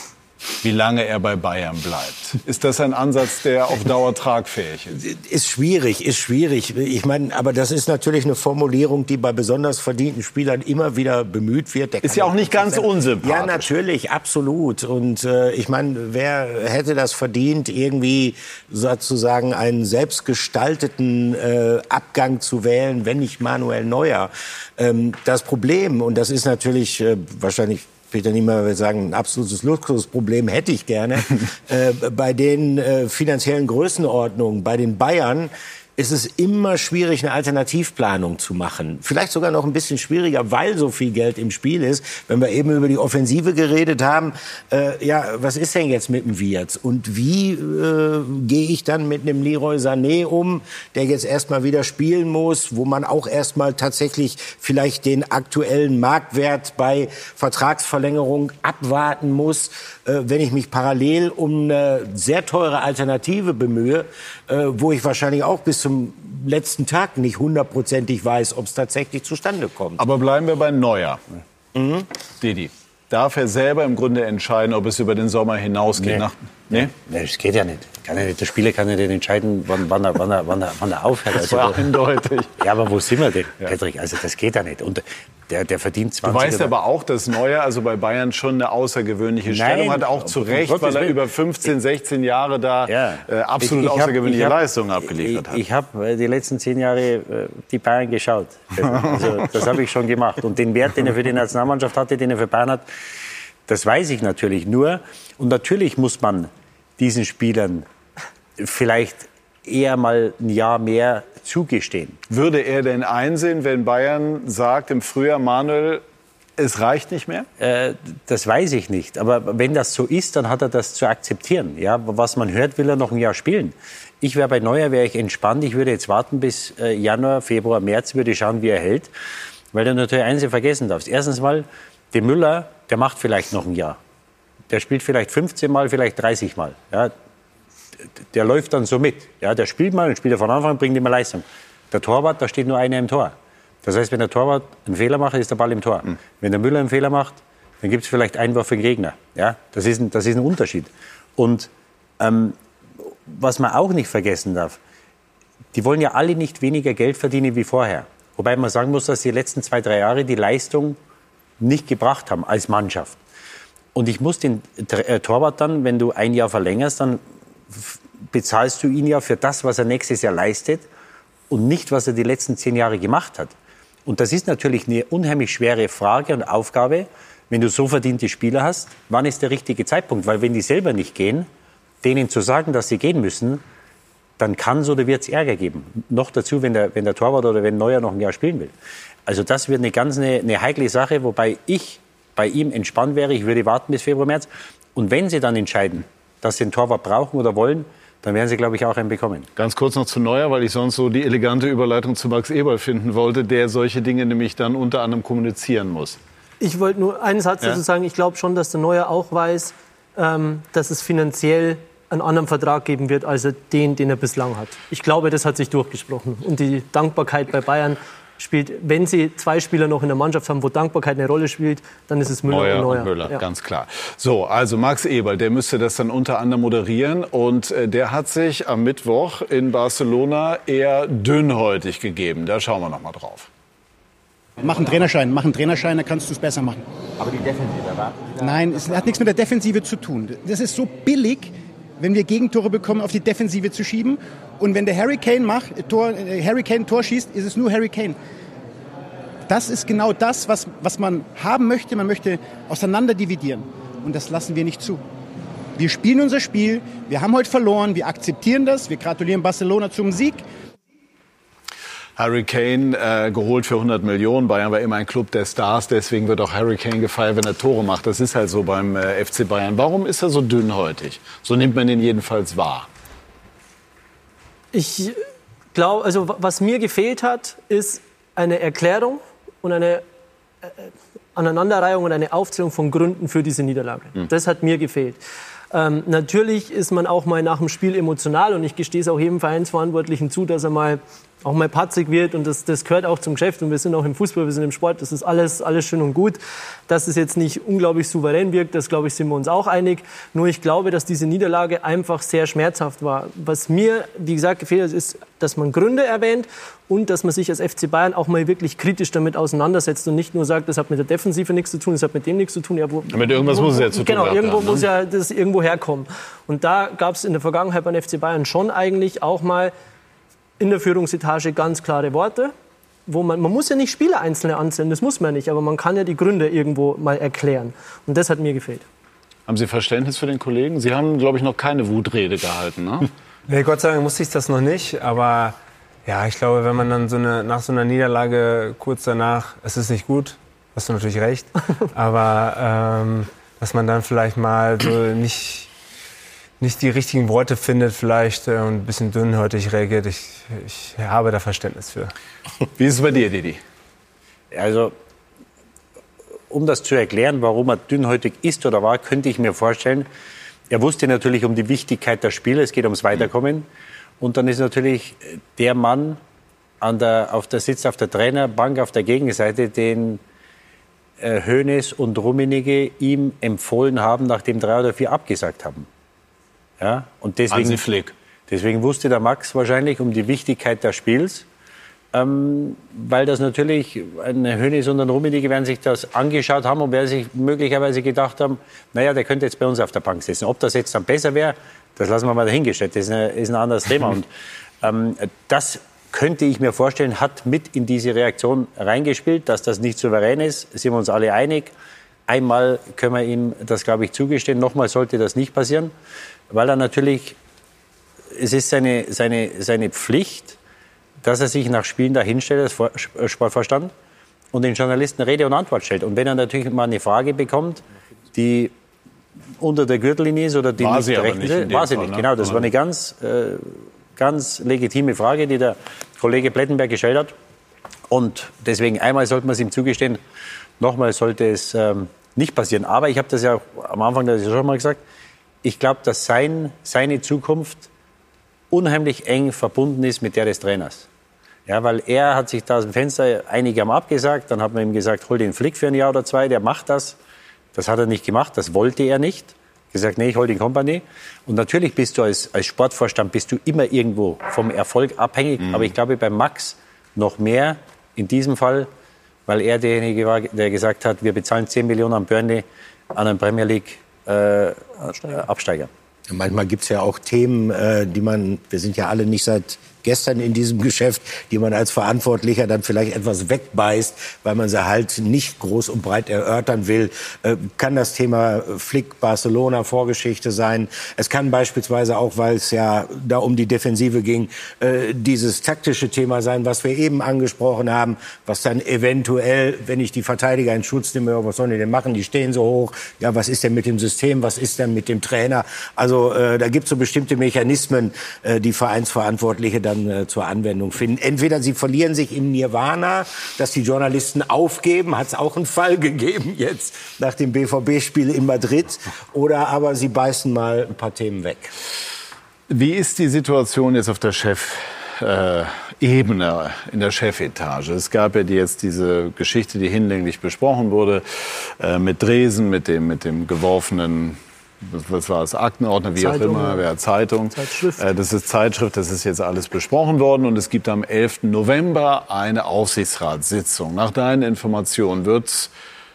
wie lange er bei Bayern bleibt. Ist das ein Ansatz, der auf Dauer tragfähig ist? Ist schwierig, ist schwierig. Ich meine, aber das ist natürlich eine Formulierung, die bei besonders verdienten Spielern immer wieder bemüht wird. Der ist ja auch nicht ganz unsympathisch. Ja, natürlich, absolut. Und äh, ich meine, wer hätte das verdient, irgendwie sozusagen einen selbstgestalteten äh, Abgang zu wählen, wenn nicht Manuel Neuer? Ähm, das Problem, und das ist natürlich äh, wahrscheinlich Peter Niemeyer will sagen, ein absolutes Luxusproblem hätte ich gerne. äh, bei den äh, finanziellen Größenordnungen, bei den Bayern, ist es immer schwierig, eine Alternativplanung zu machen. Vielleicht sogar noch ein bisschen schwieriger, weil so viel Geld im Spiel ist. Wenn wir eben über die Offensive geredet haben, äh, ja, was ist denn jetzt mit dem Wirtz? Und wie äh, gehe ich dann mit einem Leroy Sané um, der jetzt erstmal wieder spielen muss, wo man auch erstmal tatsächlich vielleicht den aktuellen Marktwert bei Vertragsverlängerung abwarten muss, äh, wenn ich mich parallel um eine sehr teure Alternative bemühe, äh, wo ich wahrscheinlich auch bis zum letzten Tag nicht hundertprozentig weiß, ob es tatsächlich zustande kommt. Aber bleiben wir bei Neuer. Mhm. Didi, darf er selber im Grunde entscheiden, ob es über den Sommer hinausgeht? Nee. Nach, nee? Nee, das geht ja nicht. Kann ja nicht. Der Spieler kann ja nicht entscheiden, wann, wann, er, wann, er, wann, er, wann er aufhört. Das war also, eindeutig. Ja, aber wo sind wir denn, Ja. Patrick? Also das geht ja nicht. Und der, der verdient zwanzig. Du weißt aber auch, dass Neuer also bei Bayern schon eine außergewöhnliche Stellung Nein, hat, auch zu um Recht, Gottes weil er Willen. über fünfzehn, sechzehn Jahre da Ja. äh, absolut Ich- ich hab- außergewöhnliche ich hab- Leistungen abgeliefert hat. Ich, ich habe die letzten zehn Jahre äh, die Bayern geschaut. Also, das habe ich schon gemacht. Und den Wert, den er für die Nationalmannschaft hatte, den er für Bayern hat, das weiß ich natürlich nur. Und natürlich muss man diesen Spielern vielleicht eher mal ein Jahr mehr zugestehen. Würde er denn einsehen, wenn Bayern sagt im Frühjahr, Manuel, es reicht nicht mehr? Äh, das weiß ich nicht. Aber wenn das so ist, dann hat er das zu akzeptieren. Ja, was man hört, will er noch ein Jahr spielen. Ich wäre bei Neuer, wäre ich entspannt. Ich würde jetzt warten bis äh, Januar, Februar, März, würde schauen, wie er hält. Weil du natürlich eins nicht vergessen darfst. Erstens mal, der Müller, der macht vielleicht noch ein Jahr. Der spielt vielleicht fünfzehn Mal, vielleicht dreißig Mal. Ja, der läuft dann so mit. Ja, der spielt mal und spielt von Anfang an, bringt immer Leistung. Der Torwart, da steht nur einer im Tor. Das heißt, wenn der Torwart einen Fehler macht, ist der Ball im Tor. Mhm. Wenn der Müller einen Fehler macht, dann gibt es vielleicht Einwurf für den Gegner. Ja, das ist ein, das ist ein Unterschied. Und ähm, was man auch nicht vergessen darf, die wollen ja alle nicht weniger Geld verdienen wie vorher. Wobei man sagen muss, dass die letzten zwei, drei Jahre die Leistung nicht gebracht haben als Mannschaft. Und ich muss den Torwart dann, wenn du ein Jahr verlängerst, dann bezahlst du ihn ja für das, was er nächstes Jahr leistet und nicht, was er die letzten zehn Jahre gemacht hat. Und das ist natürlich eine unheimlich schwere Frage und Aufgabe, wenn du so verdiente Spieler hast, wann ist der richtige Zeitpunkt? Weil wenn die selber nicht gehen, denen zu sagen, dass sie gehen müssen, dann kann es oder wird es Ärger geben. Noch dazu, wenn der, wenn der Torwart oder wenn Neuer noch ein Jahr spielen will. Also das wird eine ganz eine, eine heikle Sache, wobei ich bei ihm entspannt wäre. Ich würde warten bis Februar, März. Und wenn sie dann entscheiden, dass sie einen Torwart brauchen oder wollen, dann werden sie, glaube ich, auch einen bekommen. Ganz kurz noch zu Neuer, weil ich sonst so die elegante Überleitung zu Max Eberl finden wollte, der solche Dinge nämlich dann unter anderem kommunizieren muss. Ich wollte nur einen Satz dazu Ja? sagen. Ich glaube schon, dass der Neuer auch weiß, ähm, dass es finanziell einen anderen Vertrag geben wird, als er den, den er bislang hat. Ich glaube, das hat sich durchgesprochen. Und die Dankbarkeit bei Bayern spielt, wenn sie zwei Spieler noch in der Mannschaft haben, wo Dankbarkeit eine Rolle spielt, dann ist es Müller Neuer und Neuer. und Müller, Ja. ganz klar. So, also Max Eberl, der müsste das dann unter anderem moderieren. Und äh, der hat sich am Mittwoch in Barcelona eher dünnhäutig gegeben. Da schauen wir noch mal drauf. Mach einen Trainerschein, mach einen Trainerschein, dann kannst du es besser machen. Aber die Defensive erwarten Sie da? Nein, es hat nichts mit der Defensive zu tun. Das ist so billig, wenn wir Gegentore bekommen, auf die Defensive zu schieben. Und wenn der Harry Kane macht, Tor, äh, Harry Kane Tor schießt, ist es nur Harry Kane. Das ist genau das, was, was man haben möchte. Man möchte auseinander dividieren. Und das lassen wir nicht zu. Wir spielen unser Spiel. Wir haben heute verloren. Wir akzeptieren das. Wir gratulieren Barcelona zum Sieg. Harry Kane äh, geholt für hundert Millionen. Bayern war immer ein Club der Stars. Deswegen wird auch Harry Kane gefeiert, wenn er Tore macht. Das ist halt so beim äh, F C Bayern. Warum ist er so dünnhäutig? So nimmt man ihn jedenfalls wahr. Ich glaube, also was mir gefehlt hat, ist eine Erklärung und eine äh, Aneinanderreihung und eine Aufzählung von Gründen für diese Niederlage. Mhm. Das hat mir gefehlt. Ähm, natürlich ist man auch mal nach dem Spiel emotional und ich gestehe es auch jedem Vereinsverantwortlichen zu, dass er mal auch mal patzig wird und das, das gehört auch zum Geschäft und wir sind auch im Fußball, wir sind im Sport, das ist alles, alles schön und gut. Dass es jetzt nicht unglaublich souverän wirkt, das glaube ich, sind wir uns auch einig. Nur ich glaube, dass diese Niederlage einfach sehr schmerzhaft war. Was mir, wie gesagt, gefehlt hat, ist, dass man Gründe erwähnt und dass man sich als F C Bayern auch mal wirklich kritisch damit auseinandersetzt und nicht nur sagt, das hat mit der Defensive nichts zu tun, das hat mit dem nichts zu tun. Ja, wo, mit irgendwas wo, muss es ja zu tun Genau, irgendwo haben, muss ne? ja das irgendwo herkommen. Und da gab es in der Vergangenheit beim F C Bayern schon eigentlich auch mal in der Führungsetage ganz klare Worte. Wo man, man muss ja nicht Spieler einzelne anzählen, das muss man nicht, aber man kann ja die Gründe irgendwo mal erklären. Und das hat mir gefehlt. Haben Sie Verständnis für den Kollegen? Sie haben, glaube ich, noch keine Wutrede gehalten, ne? Nee, Gott sei Dank musste ich das noch nicht. Aber ja, ich glaube, wenn man dann so eine, nach so einer Niederlage kurz danach, es ist nicht gut, hast du natürlich recht, aber ähm, dass man dann vielleicht mal so nicht, nicht die richtigen Worte findet vielleicht äh, und ein bisschen dünnhäutig reagiert, ich, ich habe da Verständnis für. Wie ist es bei dir, Didi? Also, um das zu erklären, warum er dünnhäutig ist oder war, könnte ich mir vorstellen, er wusste natürlich um die Wichtigkeit der Spiele, es geht ums Weiterkommen. Und dann ist natürlich der Mann, an der, auf der sitzt auf der Trainerbank auf der Gegenseite, den äh, Hoeneß und Rummenigge ihm empfohlen haben, nachdem drei oder vier abgesagt haben. Ja? Und deswegen, Hansi Flick. Deswegen wusste der Max wahrscheinlich um die Wichtigkeit des Spiels. Ähm, weil das natürlich, ein Hoeneß und ein Rummenigge werden sich das angeschaut haben und werden sich möglicherweise gedacht haben, naja, der könnte jetzt bei uns auf der Bank sitzen. Ob das jetzt dann besser wäre, das lassen wir mal dahingestellt. Das ist, eine, ist ein anderes Thema. Und ähm, das könnte ich mir vorstellen, hat mit in diese Reaktion reingespielt, dass das nicht souverän ist. Sind wir uns alle einig. Einmal können wir ihm das, glaube ich, zugestehen. Nochmal sollte das nicht passieren, weil er natürlich, es ist seine, seine, seine Pflicht, dass er sich nach Spielen dahinstellt, als Sportvorstand, und den Journalisten Rede und Antwort stellt. Und wenn er natürlich mal eine Frage bekommt, die unter der Gürtellinie ist oder die war nicht sie berechnet ist, war sie Fall, nicht. Ne? Genau, das war eine ganz, äh, ganz legitime Frage, die der Kollege Plettenberg gestellt hat. Und deswegen einmal sollte man es ihm zugestehen, nochmal sollte es ähm, nicht passieren. Aber ich habe das ja auch am Anfang das ja schon mal gesagt, ich glaube, dass sein, seine Zukunft unheimlich eng verbunden ist mit der des Trainers. Ja, weil er hat sich da aus dem Fenster, einige haben abgesagt, dann hat man ihm gesagt, hol den Flick für ein Jahr oder zwei, der macht das. Das hat er nicht gemacht, das wollte er nicht. Gesagt, nee, ich hol den Kompanie. Und natürlich bist du als, als Sportvorstand bist du immer irgendwo vom Erfolg abhängig. Mhm. Aber ich glaube, bei Max noch mehr in diesem Fall, weil er derjenige war, der gesagt hat, wir bezahlen zehn Millionen an Burnley, an einen Premier League äh, Absteiger. Absteiger. Manchmal gibt es ja auch Themen, äh, die man, wir sind ja alle nicht seit gestern in diesem Geschäft, die man als Verantwortlicher dann vielleicht etwas wegbeißt, weil man sie halt nicht groß und breit erörtern will. Äh, kann das Thema Flick, Barcelona, Vorgeschichte sein. Es kann beispielsweise auch, weil es ja da um die Defensive ging, äh, dieses taktische Thema sein, was wir eben angesprochen haben, was dann eventuell, wenn ich die Verteidiger in Schutz nehme, was sollen die denn machen? Die stehen so hoch. Ja, was ist denn mit dem System? Was ist denn mit dem Trainer? Also äh, da gibt es so bestimmte Mechanismen, äh, die Vereinsverantwortliche dann äh, zur Anwendung finden. Entweder sie verlieren sich im Nirvana, dass die Journalisten aufgeben, hat es auch einen Fall gegeben jetzt nach dem B V B-Spiel in Madrid, oder aber sie beißen mal ein paar Themen weg. Wie ist die Situation jetzt auf der Chefebene, äh, in der Chefetage? Es gab ja die jetzt diese Geschichte, die hinlänglich besprochen wurde, äh, mit Dresen, mit dem, mit dem geworfenen, was war es, Aktenordner, wie Zeitung, auch immer, ja, Zeitung. Zeitschrift. Äh, das ist Zeitschrift, das ist jetzt alles besprochen worden. Und es gibt am elften November eine Aufsichtsratssitzung. Nach deinen Informationen wird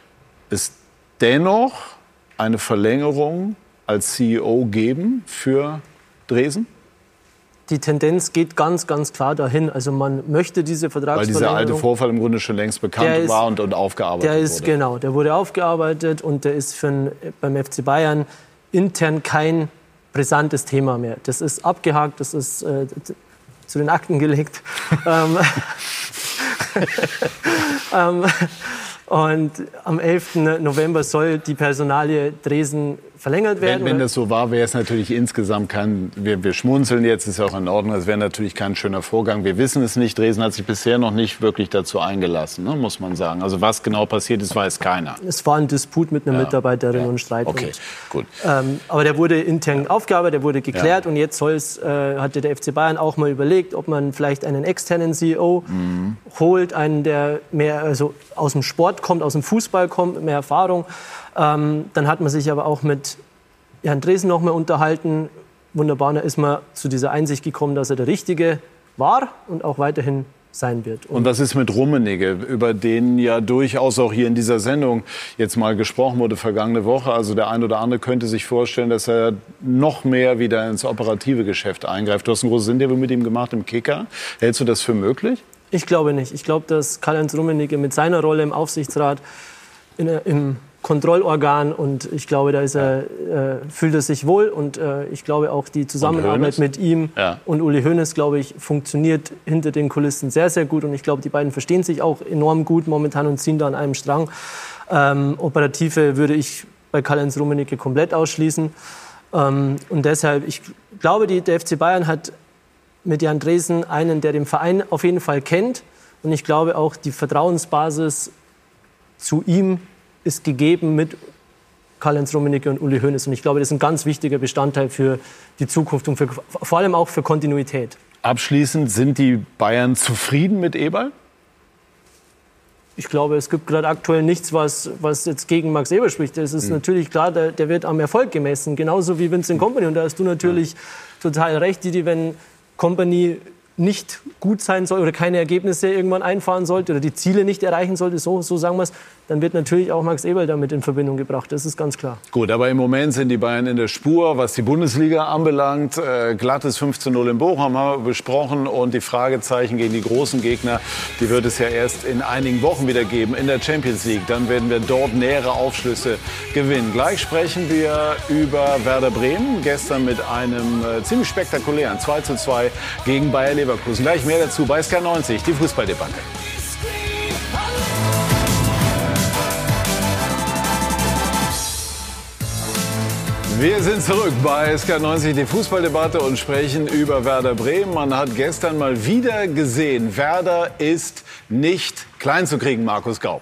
es dennoch eine Verlängerung als C E O geben für Dresen? Die Tendenz geht ganz, ganz klar dahin. Also man möchte diese Vertragsverlängerung... Weil dieser alte Vorfall im Grunde schon längst bekannt ist, war und, und aufgearbeitet der ist, wurde. Genau, der wurde aufgearbeitet und der ist für ein, beim F C Bayern intern kein brisantes Thema mehr. Das ist abgehakt, das ist äh, zu den Akten gelegt. ähm, ähm, und am elften November soll die Personalie Dresen verlängert werden. Wenn, wenn das so war, wäre es natürlich insgesamt kein, wir, wir schmunzeln jetzt, ist ja auch in Ordnung, es wäre natürlich kein schöner Vorgang. Wir wissen es nicht, Dresden hat sich bisher noch nicht wirklich dazu eingelassen, ne, muss man sagen. Also was genau passiert ist, weiß keiner. Es war ein Disput mit einer Ja. Mitarbeiterin Ja. und Streit. Okay, und, gut. Ähm, aber der wurde intern aufgearbeitet, der wurde geklärt Ja. und jetzt soll's, äh, hatte der F C Bayern auch mal überlegt, ob man vielleicht einen externen C E O Mhm. holt, einen, der mehr also aus dem Sport kommt, aus dem Fußball kommt, mehr Erfahrung. Ähm, dann hat man sich aber auch mit Jan Dresen noch mal unterhalten. Wunderbar, da ist man zu dieser Einsicht gekommen, dass er der Richtige war und auch weiterhin sein wird. Und was ist mit Rummenigge, über den ja durchaus auch hier in dieser Sendung jetzt mal gesprochen wurde vergangene Woche? Also der ein oder andere könnte sich vorstellen, dass er noch mehr wieder ins operative Geschäft eingreift. Du hast ein großes Interview mit ihm gemacht im Kicker. Hältst du das für möglich? Ich glaube nicht. Ich glaube, dass Karl-Heinz Rummenigge mit seiner Rolle im Aufsichtsrat, in, im Kontrollorgan, und ich glaube, da ist er, äh, fühlt er sich wohl. Und äh, ich glaube auch, die Zusammenarbeit mit ihm Ja. und Uli Hoeneß, glaube ich, funktioniert hinter den Kulissen sehr, sehr gut. Und ich glaube, die beiden verstehen sich auch enorm gut momentan und ziehen da an einem Strang. Ähm, Operative würde ich bei Karl-Heinz Rummenigge komplett ausschließen. Ähm, und deshalb, ich glaube, die, der F C Bayern hat mit Jan Dresen einen, der den Verein auf jeden Fall kennt. Und ich glaube auch, die Vertrauensbasis zu ihm ist gegeben mit Karl-Heinz Rummenigge und Uli Hoeneß. Und ich glaube, das ist ein ganz wichtiger Bestandteil für die Zukunft und für, vor allem auch für Kontinuität. Abschließend, sind die Bayern zufrieden mit Eberl? Ich glaube, es gibt gerade aktuell nichts, was, was jetzt gegen Max Eberl spricht. Es ist mhm. natürlich klar, der, der wird am Erfolg gemessen. Genauso wie Vincent Kompany. Und da hast du natürlich ja. total recht, Didi, wenn Kompany nicht gut sein soll oder keine Ergebnisse irgendwann einfahren sollte oder die Ziele nicht erreichen sollte, so, so sagen wir es, dann wird natürlich auch Max Eberl damit in Verbindung gebracht. Das ist ganz klar. Gut, aber im Moment sind die Bayern in der Spur, was die Bundesliga anbelangt. Äh, glattes fünf zu null in Bochum haben wir besprochen. Und die Fragezeichen gegen die großen Gegner, die wird es ja erst in einigen Wochen wieder geben in der Champions League. Dann werden wir dort nähere Aufschlüsse gewinnen. Gleich sprechen wir über Werder Bremen. Gestern mit einem äh, ziemlich spektakulären zwei zu zwei gegen Bayer Leverkusen. Gleich mehr dazu bei S K neunzig, die Fußballdebatte. Wir sind zurück bei S K neunzig, die Fußballdebatte, und sprechen über Werder Bremen. Man hat gestern mal wieder gesehen, Werder ist nicht klein zu kriegen, Markus Gaub.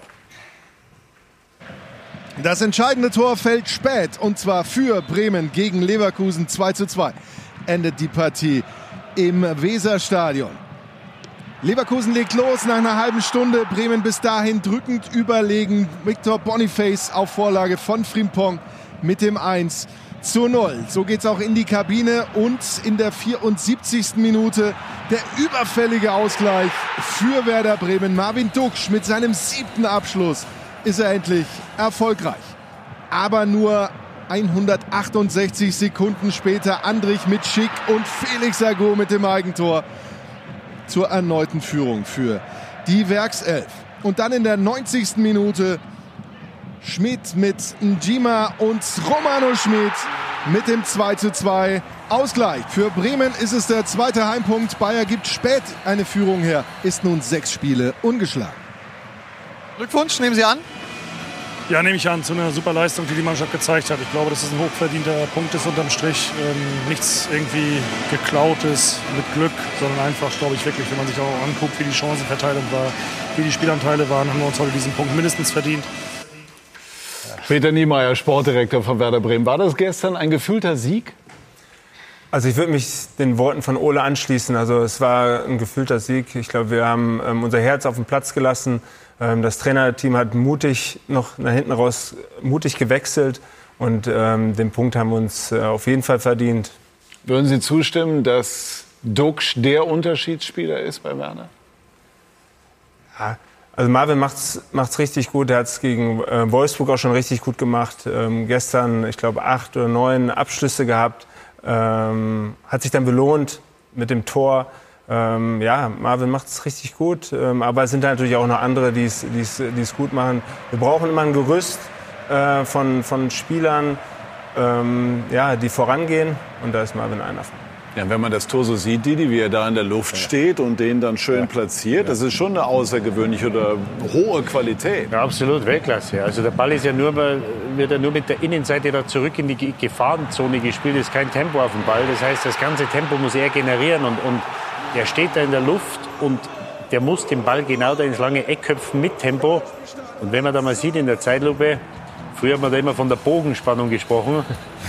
Das entscheidende Tor fällt spät, und zwar für Bremen gegen Leverkusen. zwei zu zwei endet die Partie im Weserstadion. Leverkusen legt los nach einer halben Stunde. Bremen bis dahin drückend überlegen. Victor Boniface auf Vorlage von Frimpong mit dem eins zu null. So geht's auch in die Kabine, und in der vierundsiebzigsten Minute der überfällige Ausgleich für Werder Bremen. Marvin Duksch mit seinem siebten Abschluss ist er endlich erfolgreich. Aber nur hundertachtundsechzig Sekunden später Andrich mit Schick und Felix Agu mit dem Eigentor zur erneuten Führung für die Werkself. Und dann in der neunzigsten Minute Schmidt mit Njima und Romano Schmidt mit dem zwei zu zwei. Ausgleich. Für Bremen ist es der zweite Heimpunkt. Bayer gibt spät eine Führung her, ist nun sechs Spiele ungeschlagen. Glückwunsch, nehmen Sie an. Ja, nehme ich an, zu einer super Leistung, die die Mannschaft gezeigt hat. Ich glaube, dass es ein hochverdienter Punkt ist unterm Strich. Ähm, nichts irgendwie geklautes mit Glück, sondern einfach, glaube ich, wirklich, wenn man sich auch anguckt, wie die Chancenverteilung war, wie die Spielanteile waren, haben wir uns heute diesen Punkt mindestens verdient. Peter Niemeyer, Sportdirektor von Werder Bremen. War das gestern ein gefühlter Sieg? Also ich würde mich den Worten von Ole anschließen. Also es war ein gefühlter Sieg. Ich glaube, wir haben ähm, unser Herz auf den Platz gelassen. Ähm, das Trainerteam hat mutig noch nach hinten raus mutig gewechselt, und ähm, den Punkt haben wir uns äh, auf jeden Fall verdient. Würden Sie zustimmen, dass Duksch der Unterschiedsspieler ist bei Werder? Ja. Also Marvin macht's, macht's richtig gut. Er hat es gegen äh, Wolfsburg auch schon richtig gut gemacht. Ähm, gestern, ich glaube, acht oder neun Abschlüsse gehabt. Ähm, hat sich dann belohnt mit dem Tor. Ähm, ja, Marvin macht's richtig gut. Ähm, aber es sind natürlich auch noch andere, die es gut machen. Wir brauchen immer ein Gerüst äh, von, von Spielern, ähm, ja, die vorangehen. Und da ist Marvin einer von. Ja, wenn man das Tor so sieht, Didi, wie er da in der Luft steht und den dann schön ja. platziert, das ist schon eine außergewöhnliche oder hohe Qualität. Ja, absolut Weltklasse. Also der Ball ist ja nur, wird ja nur mit der Innenseite da zurück in die Gefahrenzone gespielt. Es ist kein Tempo auf dem Ball. Das heißt, das ganze Tempo muss er generieren und, und der steht da in der Luft und der muss den Ball genau da ins lange Eck köpfen mit Tempo. Und wenn man da mal sieht in der Zeitlupe, früher hat man da immer von der Bogenspannung gesprochen.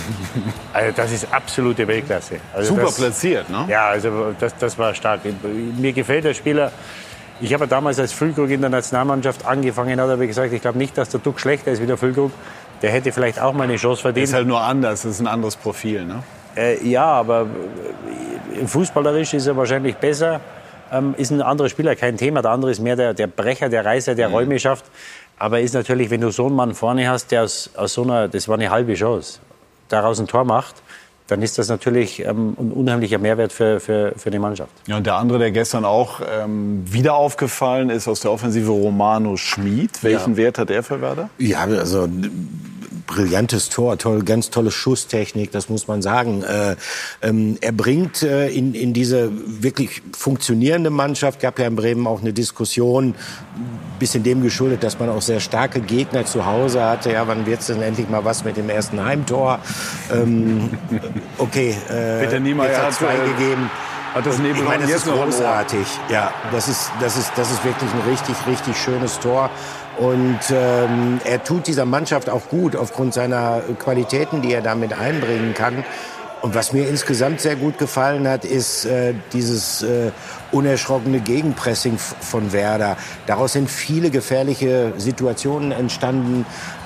Also das ist absolute Weltklasse. Also Super das, platziert, ne? Ja, also das, das war stark. Mir gefällt der Spieler. Ich habe damals als Füllkrug in der Nationalmannschaft angefangen, habe ich gesagt, ich glaube nicht, dass der Duck schlechter ist wie der Füllkrug. Der hätte vielleicht auch mal eine Chance verdient. Ist halt nur anders, das ist ein anderes Profil, ne? Äh, ja, aber fußballerisch ist er wahrscheinlich besser. Ähm, ist ein anderer Spieler, kein Thema. Der andere ist mehr der, der Brecher, der Reißer, der mhm. Räume schafft. Aber ist natürlich, wenn du so einen Mann vorne hast, der aus, aus so einer, das war eine halbe Chance, daraus ein Tor macht, dann ist das natürlich ähm, ein unheimlicher Mehrwert für, für, für die Mannschaft. Ja, und der andere, der gestern auch ähm, wieder aufgefallen ist aus der Offensive, Romano Schmid. Welchen ja. Wert hat er für Werder? Ja, also brillantes Tor, toll, ganz tolle Schusstechnik, das muss man sagen. Äh, ähm, er bringt äh, in, in diese wirklich funktionierende Mannschaft, gab ja in Bremen auch eine Diskussion, bisschen dem geschuldet, dass man auch sehr starke Gegner zu Hause hatte. Ja, wann wird's denn endlich mal was mit dem ersten Heimtor? Ähm, okay, äh, Peter Niemeyer jetzt hat hat zwei gegeben. Hat das ich meine, das ist großartig. Ja, das ist, das ist, das ist wirklich ein richtig, richtig schönes Tor. Und ähm, er tut dieser Mannschaft auch gut aufgrund seiner Qualitäten, die er damit einbringen kann. Und was mir insgesamt sehr gut gefallen hat, ist äh, dieses äh, unerschrockene Gegenpressing von Werder. Daraus sind viele gefährliche Situationen entstanden.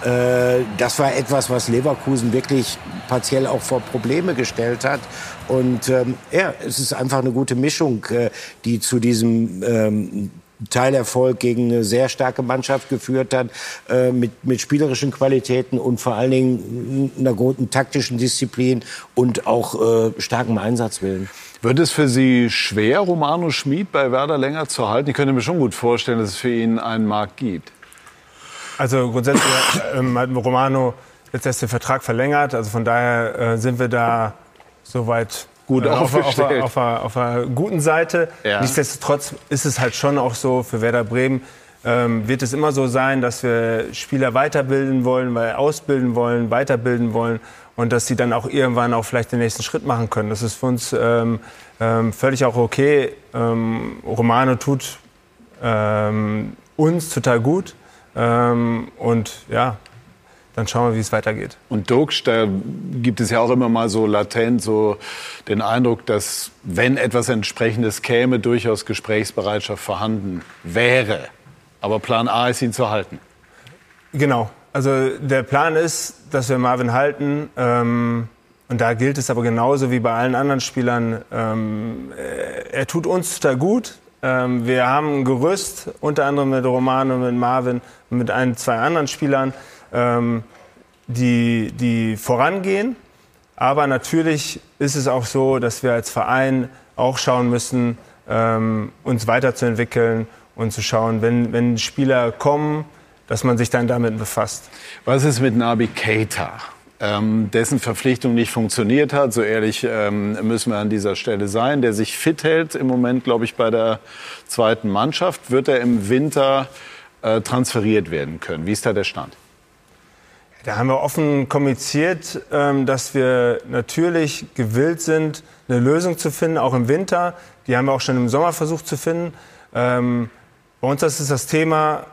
Äh, das war etwas, was Leverkusen wirklich partiell auch vor Probleme gestellt hat. Und ähm, ja, es ist einfach eine gute Mischung, äh, die zu diesem ähm, Teilerfolg gegen eine sehr starke Mannschaft geführt hat, äh, mit, mit spielerischen Qualitäten und vor allen Dingen einer guten taktischen Disziplin und auch äh, starkem Einsatzwillen. Wird es für Sie schwer, Romano Schmid bei Werder länger zu halten? Ich könnte mir schon gut vorstellen, dass es für ihn einen Markt gibt. Also grundsätzlich ähm, hat Romano jetzt erst den Vertrag verlängert. Also von daher äh, sind wir da soweit gut auf, auf, auf, auf, auf einer guten Seite. Ja. Nichtsdestotrotz ist es halt schon auch so, für Werder Bremen ähm, wird es immer so sein, dass wir Spieler weiterbilden wollen, weil ausbilden wollen, weiterbilden wollen und dass sie dann auch irgendwann auch vielleicht den nächsten Schritt machen können. Das ist für uns ähm, ähm, völlig auch okay. Ähm, Romano tut ähm, uns total gut ähm, und ja, dann schauen wir, wie es weitergeht. Und Duxch, da gibt es ja auch immer mal so latent so den Eindruck, dass, wenn etwas Entsprechendes käme, durchaus Gesprächsbereitschaft vorhanden wäre. Aber Plan A ist, ihn zu halten. Genau. Also der Plan ist, dass wir Marvin halten. Ähm, und da gilt es aber genauso wie bei allen anderen Spielern. Ähm, er tut uns total gut. Ähm, wir haben ein Gerüst, unter anderem mit Romano, mit Marvin, mit ein, zwei anderen Spielern, Ähm, die, die vorangehen. Aber natürlich ist es auch so, dass wir als Verein auch schauen müssen, ähm, uns weiterzuentwickeln und zu schauen, wenn, wenn Spieler kommen, dass man sich dann damit befasst. Was ist mit Naby Keita? Ähm, dessen Verpflichtung nicht funktioniert hat, so ehrlich ähm, müssen wir an dieser Stelle sein, der sich fit hält im Moment, glaube ich, bei der zweiten Mannschaft. Wird er im Winter äh, transferiert werden können? Wie ist da der Stand? Da haben wir offen kommuniziert, dass wir natürlich gewillt sind, eine Lösung zu finden, auch im Winter. Die haben wir auch schon im Sommer versucht zu finden. Bei uns ist das Thema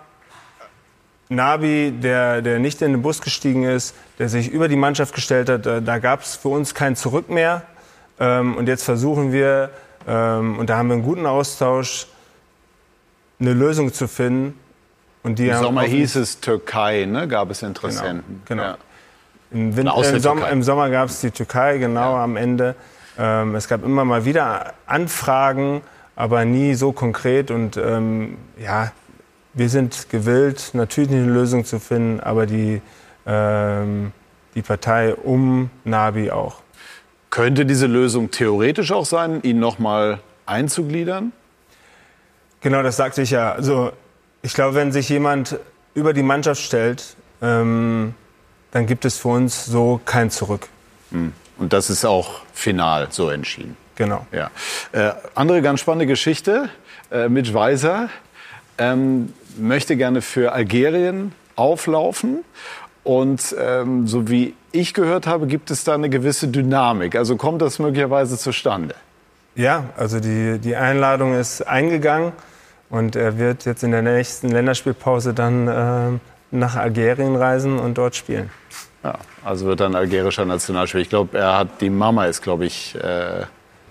Naby, der, der nicht in den Bus gestiegen ist, der sich über die Mannschaft gestellt hat. Da gab es für uns kein Zurück mehr. Und jetzt versuchen wir, und da haben wir einen guten Austausch, eine Lösung zu finden. Und die Im haben Sommer hieß es Türkei, ne? Gab es Interessenten. Genau. genau. Ja. Im, Winter, im, Sommer, Im Sommer gab es die Türkei, genau ja. am Ende. Ähm, es gab immer mal wieder Anfragen, aber nie so konkret. Und ähm, ja, wir sind gewillt, natürlich eine Lösung zu finden, aber die, ähm, die Partei um Naby auch. Könnte diese Lösung theoretisch auch sein, ihn noch mal einzugliedern? Genau, das sagte ich ja. Also, ich glaube, wenn sich jemand über die Mannschaft stellt, ähm, dann gibt es für uns so kein Zurück. Und das ist auch final so entschieden? Genau. Ja. Äh, andere ganz spannende Geschichte. Äh, Mitch Weiser ähm, möchte gerne für Algerien auflaufen. Und ähm, so wie ich gehört habe, gibt es da eine gewisse Dynamik. Also kommt das möglicherweise zustande? Ja, also die, die Einladung ist eingegangen. Und er wird jetzt in der nächsten Länderspielpause dann äh, nach Algerien reisen und dort spielen. Ja, also wird dann algerischer Nationalspieler. Ich glaube, er hat die Mama ist, glaube ich. Äh,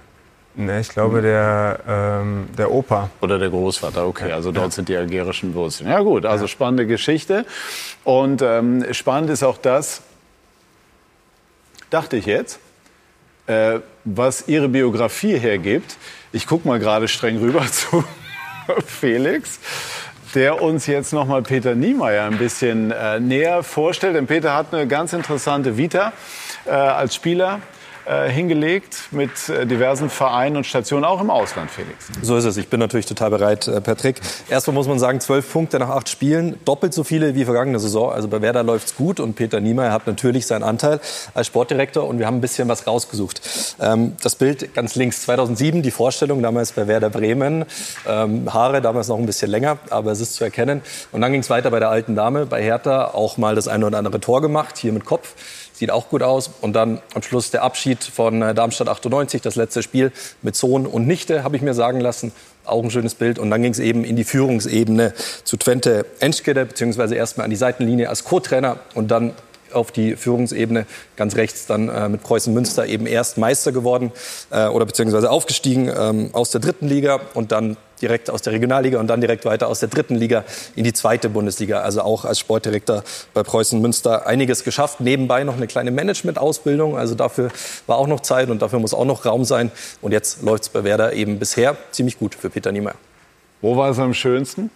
ne, ich glaube der ähm, der Opa oder der Großvater. Okay, also dort ja. sind die algerischen Wurzeln. Ja gut, also spannende Geschichte. Und ähm, spannend ist auch das, dachte ich jetzt, äh, was Ihre Biografie hergibt. Ich gucke mal gerade streng rüber zu Felix, der uns jetzt noch mal Peter Niemeyer ein bisschen äh, näher vorstellt. Denn Peter hat eine ganz interessante Vita äh, als Spieler äh, hingelegt mit äh, diversen Vereinen und Stationen, auch im Ausland, Felix. So ist es. Ich bin natürlich total bereit, äh, Patrick. Erstmal muss man sagen, zwölf Punkte nach acht Spielen, doppelt so viele wie vergangene Saison. Also bei Werder läuft's gut und Peter Niemeyer hat natürlich seinen Anteil als Sportdirektor und wir haben ein bisschen was rausgesucht. Ähm, das Bild ganz links, zweitausendsieben, die Vorstellung, damals bei Werder Bremen. Ähm, Haare damals noch ein bisschen länger, aber es ist zu erkennen. Und dann ging's weiter bei der alten Dame, bei Hertha, auch mal das eine oder andere Tor gemacht, hier mit Kopf. Sieht auch gut aus. Und dann am Schluss der Abschied von Darmstadt achtundneunzig, das letzte Spiel mit Sohn und Nichte, habe ich mir sagen lassen. Auch ein schönes Bild. Und dann ging es eben in die Führungsebene zu Twente Enschede, beziehungsweise erstmal an die Seitenlinie als Co-Trainer und dann auf die Führungsebene ganz rechts dann äh, mit Preußen Münster eben erst Meister geworden äh, oder beziehungsweise aufgestiegen ähm, aus der dritten Liga und dann direkt aus der Regionalliga und dann direkt weiter aus der dritten Liga in die zweite Bundesliga. Also auch als Sportdirektor bei Preußen Münster einiges geschafft. Nebenbei noch eine kleine Management-Ausbildung. Also dafür war auch noch Zeit und dafür muss auch noch Raum sein. Und jetzt läuft es bei Werder eben bisher ziemlich gut für Peter Niemeyer. Wo war es am schönsten?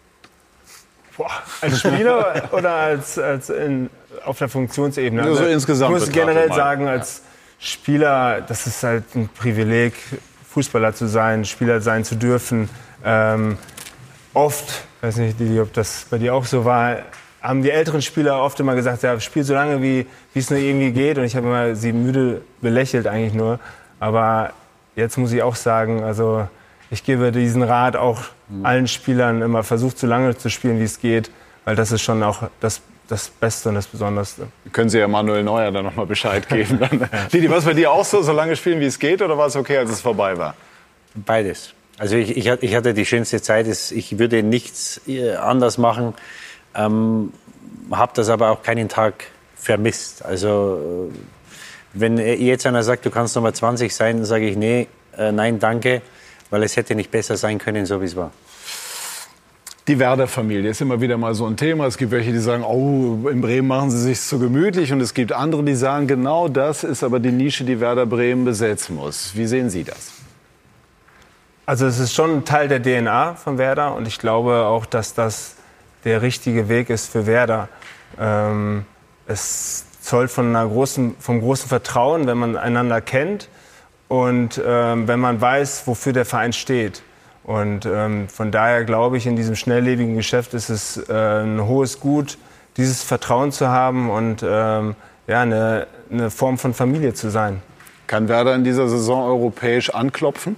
Boah, als Spieler oder als, als in, auf der Funktionsebene? Also, also insgesamt. Ich muss generell mal sagen, als Spieler, das ist halt ein Privileg, Fußballer zu sein, Spieler sein zu dürfen. Ähm, oft, ich weiß nicht, Didi, ob das bei dir auch so war, haben die älteren Spieler oft immer gesagt, ja, spiel so lange, wie es nur irgendwie geht. Und ich habe immer sie müde belächelt eigentlich nur. Aber jetzt muss ich auch sagen, also ich gebe diesen Rat auch allen Spielern immer, versucht so lange zu spielen, wie es geht, weil das ist schon auch das, das Beste und das Besonderste. Können Sie ja Manuel Neuer dann noch mal Bescheid geben. Didi, war es bei dir auch so, so lange spielen, wie es geht, oder war es okay, als es vorbei war? Beides. Also ich, ich, ich hatte die schönste Zeit, ich würde nichts anders machen, ähm, habe das aber auch keinen Tag vermisst. Also wenn jetzt einer sagt, du kannst noch mal zwanzig sein, dann sage ich, nee, äh, nein, danke. Weil es hätte nicht besser sein können, so wie es war. Die Werder-Familie ist immer wieder mal so ein Thema. Es gibt welche, die sagen, oh, in Bremen machen sie sich zu gemütlich. Und es gibt andere, die sagen, genau das ist aber die Nische, die Werder Bremen besetzen muss. Wie sehen Sie das? Also es ist schon ein Teil der D N A von Werder. Und ich glaube auch, dass das der richtige Weg ist für Werder. Ähm, es zollt von einer großen, vom großen Vertrauen, wenn man einander kennt. Und ähm, wenn man weiß, wofür der Verein steht. Und ähm, von daher glaube ich, in diesem schnelllebigen Geschäft ist es äh, ein hohes Gut, dieses Vertrauen zu haben und ähm, ja, eine, eine Form von Familie zu sein. Kann Werder in dieser Saison europäisch anklopfen?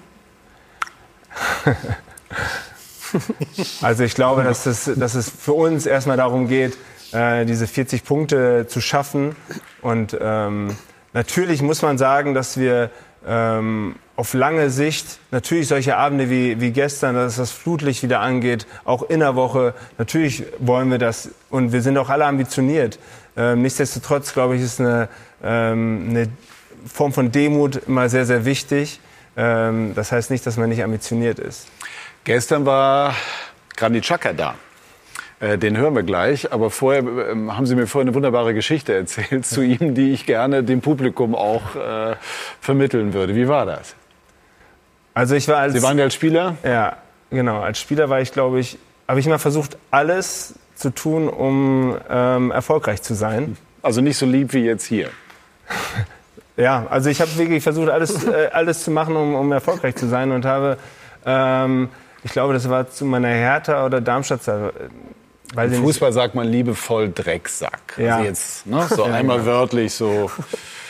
Also ich glaube, dass es, dass es für uns erstmal darum geht, äh, diese vierzig Punkte zu schaffen. Und ähm, natürlich muss man sagen, dass wir Ähm, auf lange Sicht natürlich solche Abende wie, wie gestern, dass das Flutlicht wieder angeht, auch in der Woche, natürlich wollen wir das und wir sind auch alle ambitioniert. Ähm, nichtsdestotrotz, glaube ich, ist eine, ähm, eine Form von Demut immer sehr, sehr wichtig. Ähm, das heißt nicht, dass man nicht ambitioniert ist. Gestern war Granit Xhaka da. Den hören wir gleich, aber vorher ähm, haben Sie mir vorher eine wunderbare Geschichte erzählt zu ihm, die ich gerne dem Publikum auch äh, vermitteln würde. Wie war das? Also ich war als Sie waren ja als Spieler? Ja, genau. Als Spieler war ich, glaube ich, habe ich immer versucht, alles zu tun, um ähm, erfolgreich zu sein. Also nicht so lieb wie jetzt hier. Ja, also ich habe wirklich versucht, alles, äh, alles zu machen, um, um erfolgreich zu sein und habe, ähm, ich glaube, das war zu meiner Hertha oder Darmstadt. Im Fußball sagt man liebevoll Drecksack. Ja. Also jetzt, ne, so einmal wörtlich so.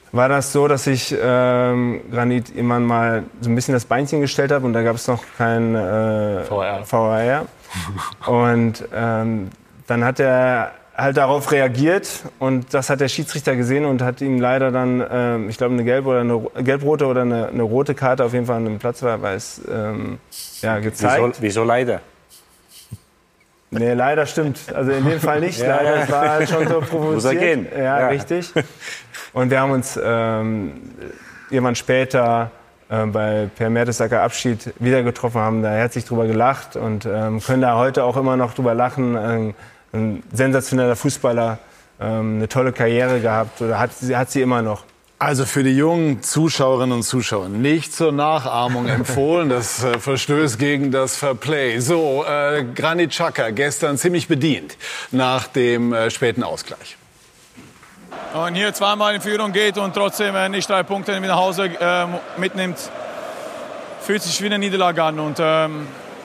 war das so, dass ich ähm, Granit immer mal so ein bisschen das Beinchen gestellt habe und da gab es noch kein äh, V A R. Und ähm, dann hat er halt darauf reagiert und das hat der Schiedsrichter gesehen und hat ihm leider dann, ähm, ich glaube, eine gelbe oder eine gelb-rote oder eine, eine rote Karte auf jeden Fall an dem Platzverweis ähm, ja, gezeigt. Wieso, wieso leider? Nee, leider stimmt. Also in dem Fall nicht. Ja, leider, es war halt schon so provoziert. Muss er gehen. Ja, ja, richtig. Und wir haben uns ähm, irgendwann später äh, bei Per Mertesacker Abschied wieder getroffen, haben da herzlich drüber gelacht und ähm, können da heute auch immer noch drüber lachen. Ähm, ein sensationeller Fußballer, ähm, eine tolle Karriere gehabt oder hat, hat sie immer noch. Also für die jungen Zuschauerinnen und Zuschauer nicht zur Nachahmung empfohlen. Das äh, verstößt gegen das Fairplay. So, äh, Granit Xhaka gestern ziemlich bedient nach dem äh, späten Ausgleich. Und hier zweimal in Führung geht und trotzdem äh, nicht drei Punkte nach Hause äh, mitnimmt, fühlt sich wie eine Niederlage an. Und ähm,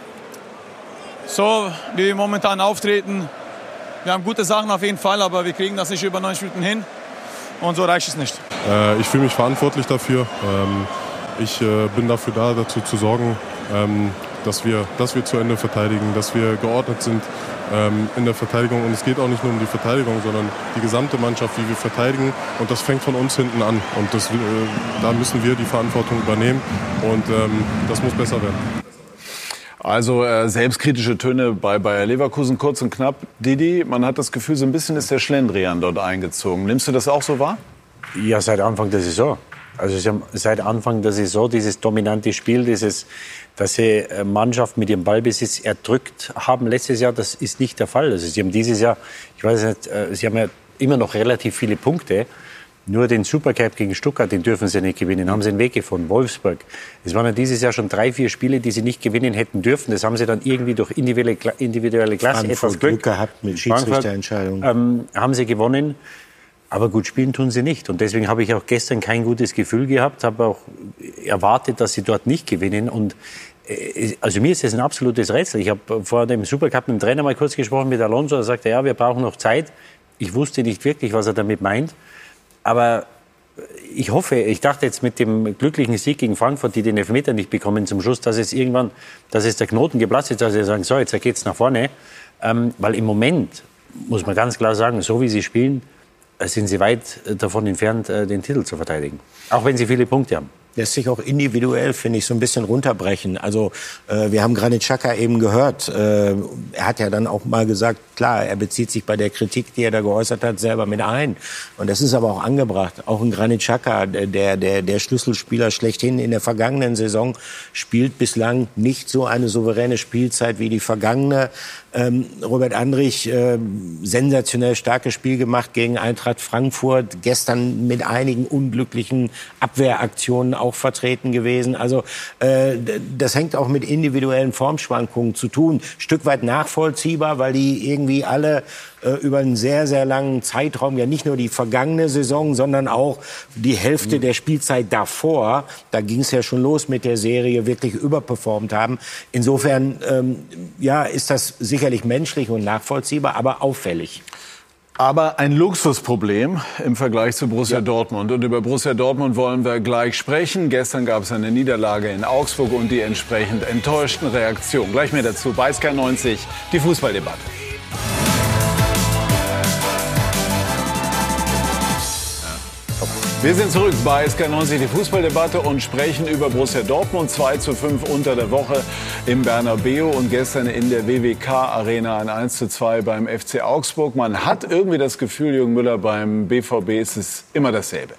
so, wie wir momentan auftreten, wir haben gute Sachen auf jeden Fall, aber wir kriegen das nicht über neunzig Minuten hin. Und so reicht es nicht. Äh, ich fühle mich verantwortlich dafür. Ähm, ich äh, bin dafür da, dazu zu sorgen, ähm, dass wir, dass wir zu Ende verteidigen, dass wir geordnet sind ähm, in der Verteidigung. Und es geht auch nicht nur um die Verteidigung, sondern die gesamte Mannschaft, wie wir verteidigen. Und das fängt von uns hinten an. Und das, äh, da müssen wir die Verantwortung übernehmen. Und ähm, das muss besser werden. Also äh, selbstkritische Töne bei Bayer Leverkusen, kurz und knapp. Didi, man hat das Gefühl, so ein bisschen ist der Schlendrian dort eingezogen. Nimmst du das auch so wahr? Ja, seit Anfang der Saison. Also seit Anfang der Saison dieses dominante Spiel, dieses, dass sie Mannschaft mit ihrem Ballbesitz erdrückt haben letztes Jahr, das ist nicht der Fall. Also sie haben dieses Jahr, ich weiß nicht, sie haben ja immer noch relativ viele Punkte. Nur den Supercup gegen Stuttgart, den dürfen sie nicht gewinnen. Haben sie den Weg gefunden. Wolfsburg. Es waren ja dieses Jahr schon drei, vier Spiele, die sie nicht gewinnen hätten dürfen. Das haben sie dann irgendwie durch individuelle, individuelle Klasse, Frankfurt etwas Glück, Glück gehabt mit Schiedsrichterentscheidungen. Ähm, haben sie gewonnen. Aber gut spielen tun sie nicht. Und deswegen habe ich auch gestern kein gutes Gefühl gehabt. Habe auch erwartet, dass sie dort nicht gewinnen. Und äh, also mir ist das ein absolutes Rätsel. Ich habe vor dem Supercup mit dem Trainer mal kurz gesprochen mit Alonso. Er sagte, ja, wir brauchen noch Zeit. Ich wusste nicht wirklich, was er damit meint. Aber ich hoffe, ich dachte jetzt mit dem glücklichen Sieg gegen Frankfurt, die den Elfmeter nicht bekommen zum Schluss, dass es irgendwann, dass es der Knoten geplatzt ist, dass sie sagen, so, jetzt geht's nach vorne. Ähm, weil im Moment, muss man ganz klar sagen, so wie sie spielen, sind sie weit davon entfernt, den Titel zu verteidigen. Auch wenn sie viele Punkte haben. Lässt sich auch individuell, finde ich, so ein bisschen runterbrechen. Also äh, wir haben Granit Xhaka eben gehört. Äh, er hat ja dann auch mal gesagt, klar, er bezieht sich bei der Kritik, die er da geäußert hat, selber mit ein. Und das ist aber auch angebracht. Auch ein Granit Xhaka, der, der, der Schlüsselspieler schlechthin in der vergangenen Saison, spielt bislang nicht so eine souveräne Spielzeit wie die vergangene. Ähm, Robert Andrich, äh, sensationell starkes Spiel gemacht gegen Eintracht Frankfurt. Gestern mit einigen unglücklichen Abwehraktionen auch vertreten gewesen. Also äh, das hängt auch mit individuellen Formschwankungen zu tun. Stück weit nachvollziehbar, weil die irgendwie alle äh, über einen sehr, sehr langen Zeitraum, ja nicht nur die vergangene Saison, sondern auch die Hälfte mhm. der Spielzeit davor, da ging es ja schon los mit der Serie, wirklich überperformt haben. Insofern ähm, ja, ist das sicherlich menschlich und nachvollziehbar, aber auffällig. Aber ein Luxusproblem im Vergleich zu Borussia ja. Dortmund. Und über Borussia Dortmund wollen wir gleich sprechen. Gestern gab es eine Niederlage in Augsburg und die entsprechend enttäuschten Reaktionen. Gleich mehr dazu bei Sky neunzig, die Fußballdebatte. Wir sind zurück bei Sky neunzig, die Fußballdebatte, und sprechen über Borussia Dortmund. zwei zu fünf unter der Woche im Bernabeu und gestern in der W W K-Arena ein eins zu zwei beim F C Augsburg. Man hat irgendwie das Gefühl, Jürgen Müller, beim B V B ist es immer dasselbe.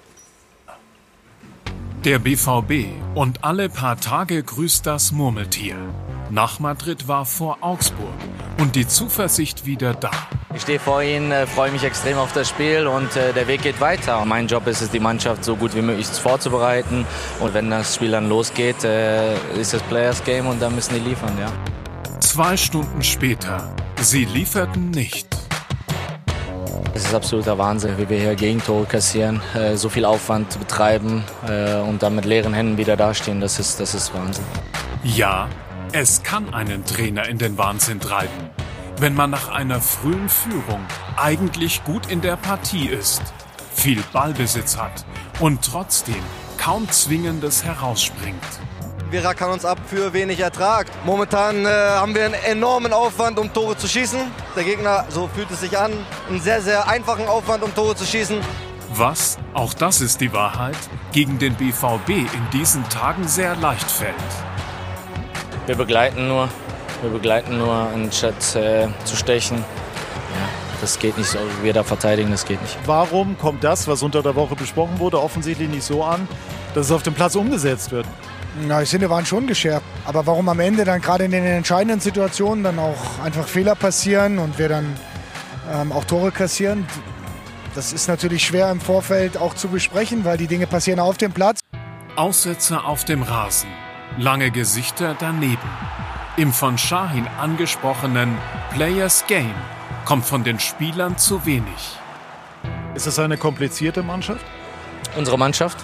Der B V B und alle paar Tage grüßt das Murmeltier. Nach Madrid war vor Augsburg und die Zuversicht wieder da. Ich stehe vor Ihnen, äh, freue mich extrem auf das Spiel und äh, der Weg geht weiter. Mein Job ist es, die Mannschaft so gut wie möglich vorzubereiten. Und wenn das Spiel dann losgeht, äh, ist das Players Game und dann müssen die liefern, ja. Zwei Stunden später, sie lieferten nicht. Es ist absoluter Wahnsinn, wie wir hier Gegentore kassieren, äh, so viel Aufwand betreiben äh, und dann mit leeren Händen wieder dastehen. Das ist, das ist Wahnsinn. Ja, es kann einen Trainer in den Wahnsinn treiben. Wenn man nach einer frühen Führung eigentlich gut in der Partie ist, viel Ballbesitz hat und trotzdem kaum Zwingendes herausspringt. Wir rackern uns ab für wenig Ertrag. Momentan äh, haben wir einen enormen Aufwand, um Tore zu schießen. Der Gegner, so fühlt es sich an, einen sehr, sehr einfachen Aufwand, um Tore zu schießen. Was, auch das ist die Wahrheit, gegen den B V B in diesen Tagen sehr leicht fällt. Wir begleiten nur, wir begleiten nur, anstatt äh, zu stechen. Ja, das geht nicht so. Wir da verteidigen, das geht nicht. Warum kommt das, was unter der Woche besprochen wurde, offensichtlich nicht so an, dass es auf dem Platz umgesetzt wird? Na, die Sinne waren schon geschärft. Aber warum am Ende dann gerade in den entscheidenden Situationen dann auch einfach Fehler passieren und wir dann ähm, auch Tore kassieren, das ist natürlich schwer im Vorfeld auch zu besprechen, weil die Dinge passieren auf dem Platz. Aussetzer auf dem Rasen, lange Gesichter daneben. Im von Şahin angesprochenen Players Game kommt von den Spielern zu wenig. Ist das eine komplizierte Mannschaft? Unsere Mannschaft?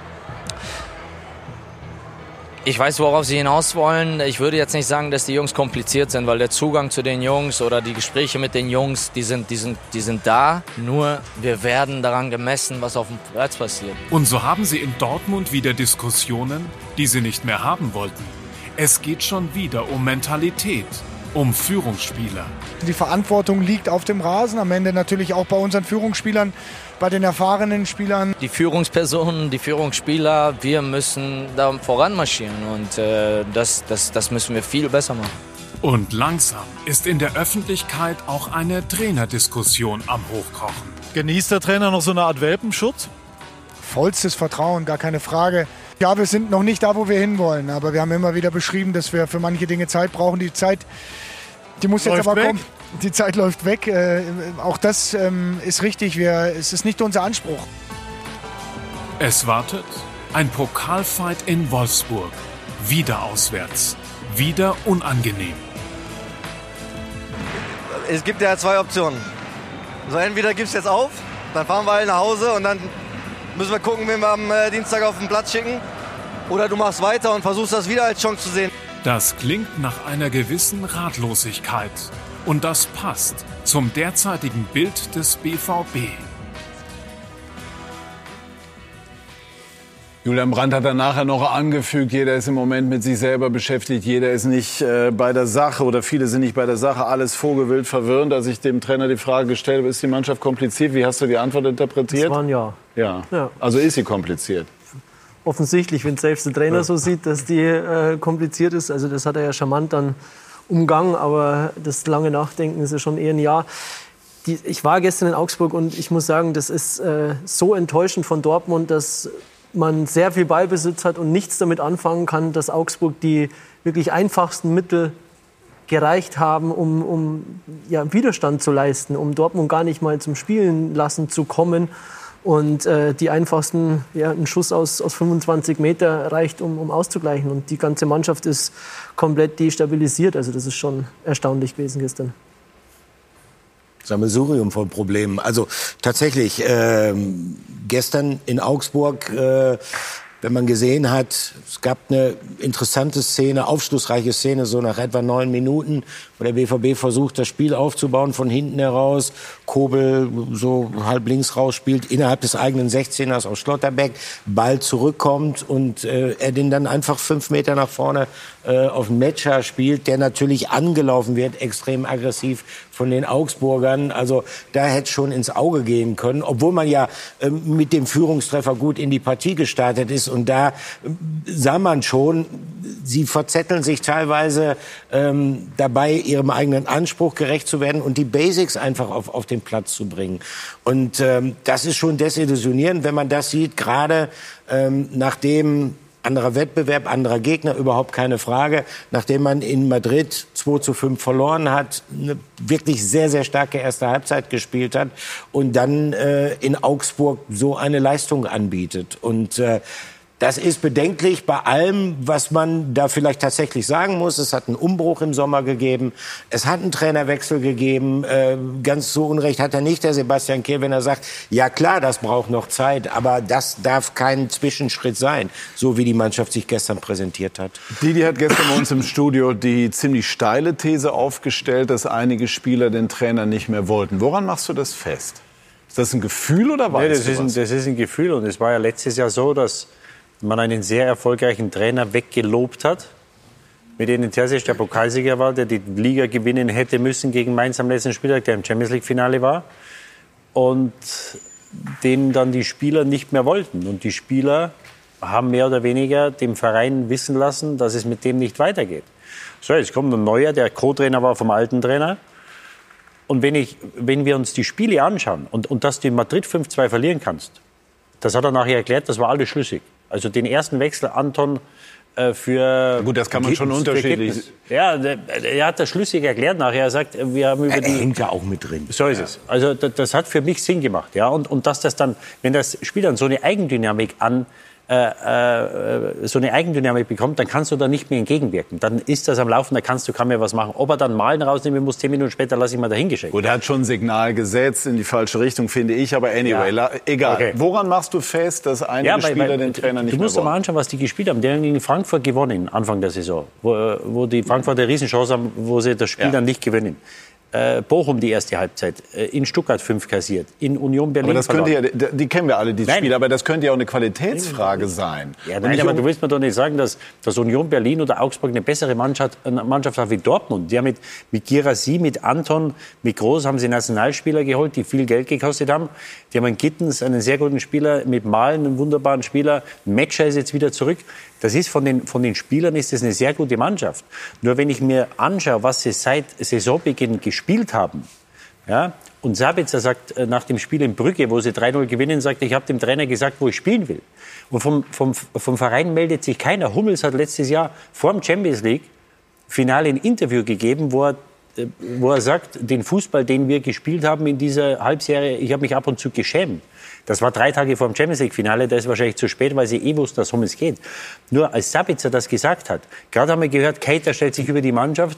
Ich weiß, worauf Sie hinaus wollen. Ich würde jetzt nicht sagen, dass die Jungs kompliziert sind, weil der Zugang zu den Jungs oder die Gespräche mit den Jungs, die sind, die sind, die sind da. Nur wir werden daran gemessen, was auf dem Platz passiert. Und so haben sie in Dortmund wieder Diskussionen, die sie nicht mehr haben wollten. Es geht schon wieder um Mentalität, um Führungsspieler. Die Verantwortung liegt auf dem Rasen, am Ende natürlich auch bei unseren Führungsspielern, bei den erfahrenen Spielern. Die Führungspersonen, die Führungsspieler, wir müssen da voranmarschieren und äh, das, das, das müssen wir viel besser machen. Und langsam ist in der Öffentlichkeit auch eine Trainerdiskussion am Hochkochen. Genießt der Trainer noch so eine Art Welpenschutz? Vollstes Vertrauen, gar keine Frage. Ja, wir sind noch nicht da, wo wir hinwollen, aber wir haben immer wieder beschrieben, dass wir für manche Dinge Zeit brauchen. Die Zeit, die muss jetzt aber kommen. Die Zeit läuft weg. Äh, auch das ähm, ist richtig. Wir, es ist nicht unser Anspruch. Es wartet ein Pokalfight in Wolfsburg. Wieder auswärts. Wieder unangenehm. Es gibt ja zwei Optionen. Also entweder gibst du jetzt auf, dann fahren wir alle nach Hause und dann müssen wir gucken, wen wir am äh, Dienstag auf den Platz schicken. Oder du machst weiter und versuchst das wieder als Chance zu sehen. Das klingt nach einer gewissen Ratlosigkeit. Und das passt zum derzeitigen Bild des B V B. Julian Brandt hat dann nachher noch angefügt, jeder ist im Moment mit sich selber beschäftigt, jeder ist nicht äh, bei der Sache oder viele sind nicht bei der Sache, alles vogelwild verwirrend. Als ich dem Trainer die Frage gestellt habe, ist die Mannschaft kompliziert? Wie hast du die Antwort interpretiert? Das war ein Ja. Ja. Ja. Also ist sie kompliziert? Offensichtlich, wenn selbst der Trainer ja. so sieht, dass die äh, kompliziert ist. Also das hat er ja charmant dann umgangen, aber das lange Nachdenken ist ja schon eher ein Ja. Die, ich war gestern in Augsburg und ich muss sagen, das ist äh, so enttäuschend von Dortmund, dass man sehr viel Ballbesitz hat und nichts damit anfangen kann, dass Augsburg die wirklich einfachsten Mittel gereicht haben, um, um ja, Widerstand zu leisten, um Dortmund gar nicht mal zum Spielen lassen zu kommen. Und äh, die einfachsten, ja, ein Schuss aus, aus fünfundzwanzig Meter reicht, um, um auszugleichen. Und die ganze Mannschaft ist komplett destabilisiert. Also das ist schon erstaunlich gewesen gestern. Sammelsurium von Problemen. Also tatsächlich, äh, gestern in Augsburg, äh, wenn man gesehen hat, es gab eine interessante Szene, aufschlussreiche Szene, so nach etwa neun Minuten, wo der B V B versucht, das Spiel aufzubauen von hinten heraus. Kobel so halb links raus spielt, innerhalb des eigenen sechzehners aus Schlotterbeck, Ball zurückkommt und äh, er den dann einfach fünf Meter nach vorne äh, auf Metscher spielt, der natürlich angelaufen wird, extrem aggressiv von den Augsburgern. Also da hätte schon ins Auge gehen können, obwohl man ja äh, mit dem Führungstreffer gut in die Partie gestartet ist. Und da äh, sah man schon, sie verzetteln sich teilweise ähm, dabei, ihrem eigenen Anspruch gerecht zu werden und die Basics einfach auf, auf den Platz zu bringen. Und ähm, das ist schon desillusionierend, wenn man das sieht, gerade ähm, nachdem anderer Wettbewerb, anderer Gegner, überhaupt keine Frage. Nachdem man in Madrid zwei zu fünf verloren hat, eine wirklich sehr, sehr starke erste Halbzeit gespielt hat und dann äh, in Augsburg so eine Leistung anbietet. Und äh, das ist bedenklich bei allem, was man da vielleicht tatsächlich sagen muss. Es hat einen Umbruch im Sommer gegeben. Es hat einen Trainerwechsel gegeben. Äh, ganz so Unrecht hat er nicht, der Sebastian Kehl, wenn er sagt, ja klar, das braucht noch Zeit. Aber das darf kein Zwischenschritt sein, so wie die Mannschaft sich gestern präsentiert hat. Didi hat gestern bei uns im Studio die ziemlich steile These aufgestellt, dass einige Spieler den Trainer nicht mehr wollten. Woran machst du das fest? Ist das ein Gefühl oder weißt nee, das du ist ein, was? das ist ein Gefühl. Und es war ja letztes Jahr so, dass man einen sehr erfolgreichen Trainer weggelobt hat. Mit Edin Terzic, der Pokalsieger war, der die Liga gewinnen hätte müssen gegen Mainz am letzten Spieltag, der im Champions-League-Finale war. Und den dann die Spieler nicht mehr wollten. Und die Spieler haben mehr oder weniger dem Verein wissen lassen, dass es mit dem nicht weitergeht. So, jetzt kommt ein neuer, der Co-Trainer war vom alten Trainer. Und wenn, ich, wenn wir uns die Spiele anschauen und, und dass du in Madrid fünf zwei verlieren kannst, das hat er nachher erklärt, das war alles schlüssig. Also den ersten Wechsel Anton äh, für... Gut, das kann man schon unterschiedlich... Ja, er hat das schlüssig erklärt nachher. Er sagt, wir haben über er die... hängt ja auch mit drin. So ist es. Also das, das hat für mich Sinn gemacht. Ja? Und, und dass das dann, wenn das Spiel dann so eine Eigendynamik an... Äh, äh, so eine Eigendynamik bekommt, dann kannst du da nicht mehr entgegenwirken. Dann ist das am Laufen, da kannst du kaum mehr was machen. Ob er dann Malen rausnehmen muss, zehn Minuten später, lasse ich mal dahingeschickt. Gut, er hat schon ein Signal gesetzt in die falsche Richtung, finde ich. Aber anyway, Ja. egal. Okay. Woran machst du fest, dass einige Ja, weil- Spieler weil- den Trainer nicht Du mehr musst dir mal wollen? anschauen, was die gespielt haben. Die haben gegen Frankfurt gewonnen, Anfang der Saison. Wo, wo die Frankfurter eine Riesenchance haben, wo sie das Spiel Ja. dann nicht gewinnen. Äh, Bochum die erste Halbzeit, äh, in Stuttgart fünf kassiert, in Union Berlin Aber das könnte ja, verloren. die kennen wir alle, die Nein. Spiele, aber das könnte ja auch eine Qualitätsfrage sein. Ja, Und nein, nicht aber um- du willst mir doch nicht sagen, dass, dass Union Berlin oder Augsburg eine bessere Mannschaft, eine Mannschaft hat wie Dortmund. Die haben mit, mit Girassi, mit Anton, mit Groß haben sie Nationalspieler geholt, die viel Geld gekostet haben. Die haben einen Gittens, einen sehr guten Spieler, mit Malen, einen wunderbaren Spieler. Metscher ist jetzt wieder zurück. Das ist von den, von den Spielern ist das eine sehr gute Mannschaft. Nur wenn ich mir anschaue, was sie seit Saisonbeginn gespielt haben, ja, und Sabitzer sagt äh, nach dem Spiel in Brügge, wo sie drei null gewinnen, sagt, ich habe dem Trainer gesagt, wo ich spielen will. Und vom, vom, vom Verein meldet sich keiner. Hummels hat letztes Jahr vor dem Champions League Finale ein Interview gegeben, wo er, äh, wo er sagt, den Fußball, den wir gespielt haben in dieser Halbserie, ich habe mich ab und zu geschämt. Das war drei Tage vor dem Champions League-Finale, da ist wahrscheinlich zu spät, weil sie eh wussten, dass Hummels geht. Nur als Sabitzer das gesagt hat, gerade haben wir gehört, Keita stellt sich über die Mannschaft,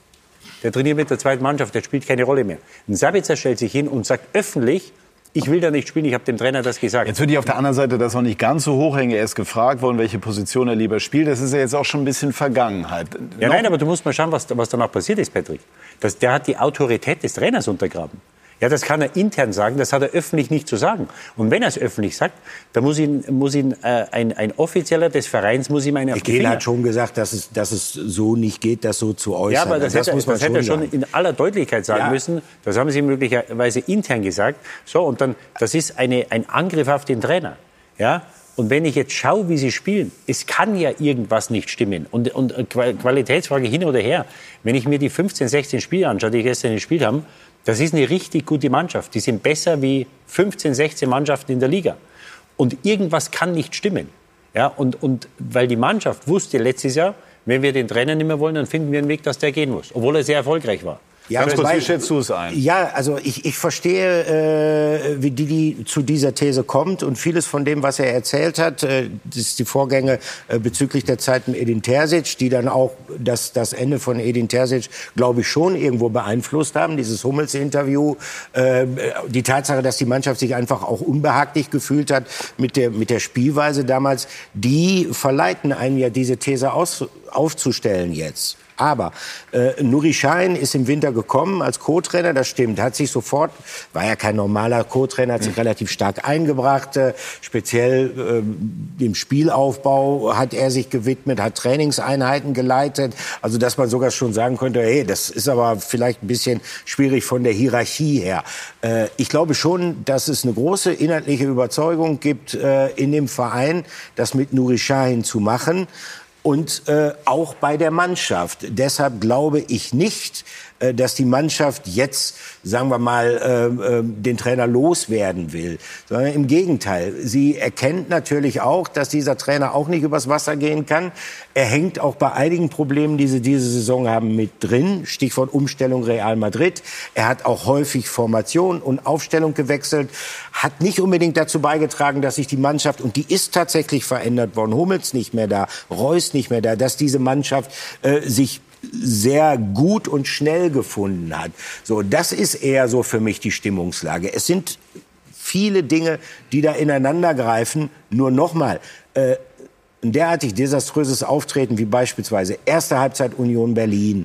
der trainiert mit der zweiten Mannschaft, der spielt keine Rolle mehr. Ein Sabitzer stellt sich hin und sagt öffentlich, ich will da nicht spielen, ich habe dem Trainer das gesagt. Jetzt würde ich auf der anderen Seite das noch nicht ganz so hochhängen. Er ist gefragt worden, welche Position er lieber spielt. Das ist ja jetzt auch schon ein bisschen Vergangenheit. Ja, Noch- nein, aber du musst mal schauen, was, was danach passiert ist, Patrick. Das, der hat die Autorität des Trainers untergraben. Ja, das kann er intern sagen, das hat er öffentlich nicht zu sagen. Und wenn er es öffentlich sagt, dann muss ihn, muss ihn äh, ein, ein Offizieller des Vereins muss ihm eine auf die Kehl Finger. hat schon gesagt, dass es, dass es so nicht geht, das so zu äußern. Ja, aber das, das hätte, muss man das hätte er schon sagen. in aller Deutlichkeit sagen Ja. müssen. Das haben sie möglicherweise intern gesagt. So, und dann, das ist eine, ein Angriff auf den Trainer. Ja? Und wenn ich jetzt schaue, wie sie spielen, es kann ja irgendwas nicht stimmen. Und, und Qualitätsfrage hin oder her. Wenn ich mir die fünfzehn, sechzehn Spiele anschaue, die gestern gespielt haben, das ist eine richtig gute Mannschaft. Die sind besser wie fünfzehn, sechzehn Mannschaften in der Liga. Und irgendwas kann nicht stimmen. Ja, und, und weil die Mannschaft wusste letztes Jahr, wenn wir den Trainer nicht mehr wollen, dann finden wir einen Weg, dass der gehen muss. Obwohl er sehr erfolgreich war. Ja, Ganz kurz, wobei- wie schätzt du es ein? Ja, also ich, ich verstehe, äh, wie die, die zu dieser These kommt. Und vieles von dem, was er erzählt hat, äh, das ist die Vorgänge äh, bezüglich der Zeit mit Edin Terzic, die dann auch das, das Ende von Edin Terzic, glaube ich, schon irgendwo beeinflusst haben. Dieses Hummels-Interview, äh, die Tatsache, dass die Mannschaft sich einfach auch unbehaglich gefühlt hat mit der, mit der Spielweise damals, die verleiten einem ja diese These aus, aufzustellen jetzt. Aber äh, Nuri Sahin ist im Winter gekommen als Co-Trainer, das stimmt, hat sich sofort, war ja kein normaler Co-Trainer, hat sich relativ stark eingebracht, äh, speziell äh, dem Spielaufbau hat er sich gewidmet, hat Trainingseinheiten geleitet, also dass man sogar schon sagen könnte, hey, das ist aber vielleicht ein bisschen schwierig von der Hierarchie her. Äh, ich glaube schon, dass es eine große inhaltliche Überzeugung gibt äh, in dem Verein, das mit Nuri Sahin zu machen. Und äh, auch bei der Mannschaft. Deshalb glaube ich nicht, äh, dass die Mannschaft jetzt, sagen wir mal, äh, äh, den Trainer loswerden will. Sondern im Gegenteil. Sie erkennt natürlich auch, dass dieser Trainer auch nicht übers Wasser gehen kann. Er hängt auch bei einigen Problemen, die sie diese Saison haben, mit drin. Stichwort Umstellung Real Madrid. Er hat auch häufig Formation und Aufstellung gewechselt. Hat nicht unbedingt dazu beigetragen, dass sich die Mannschaft, und die ist tatsächlich verändert worden, Hummels nicht mehr da, Reus nicht mehr da, dass diese Mannschaft äh, sich sehr gut und schnell gefunden hat. So, das ist eher so für mich die Stimmungslage. Es sind viele Dinge, die da ineinander greifen. Nur nochmal, äh, ein derartig desaströses Auftreten wie beispielsweise erste Halbzeit Union Berlin,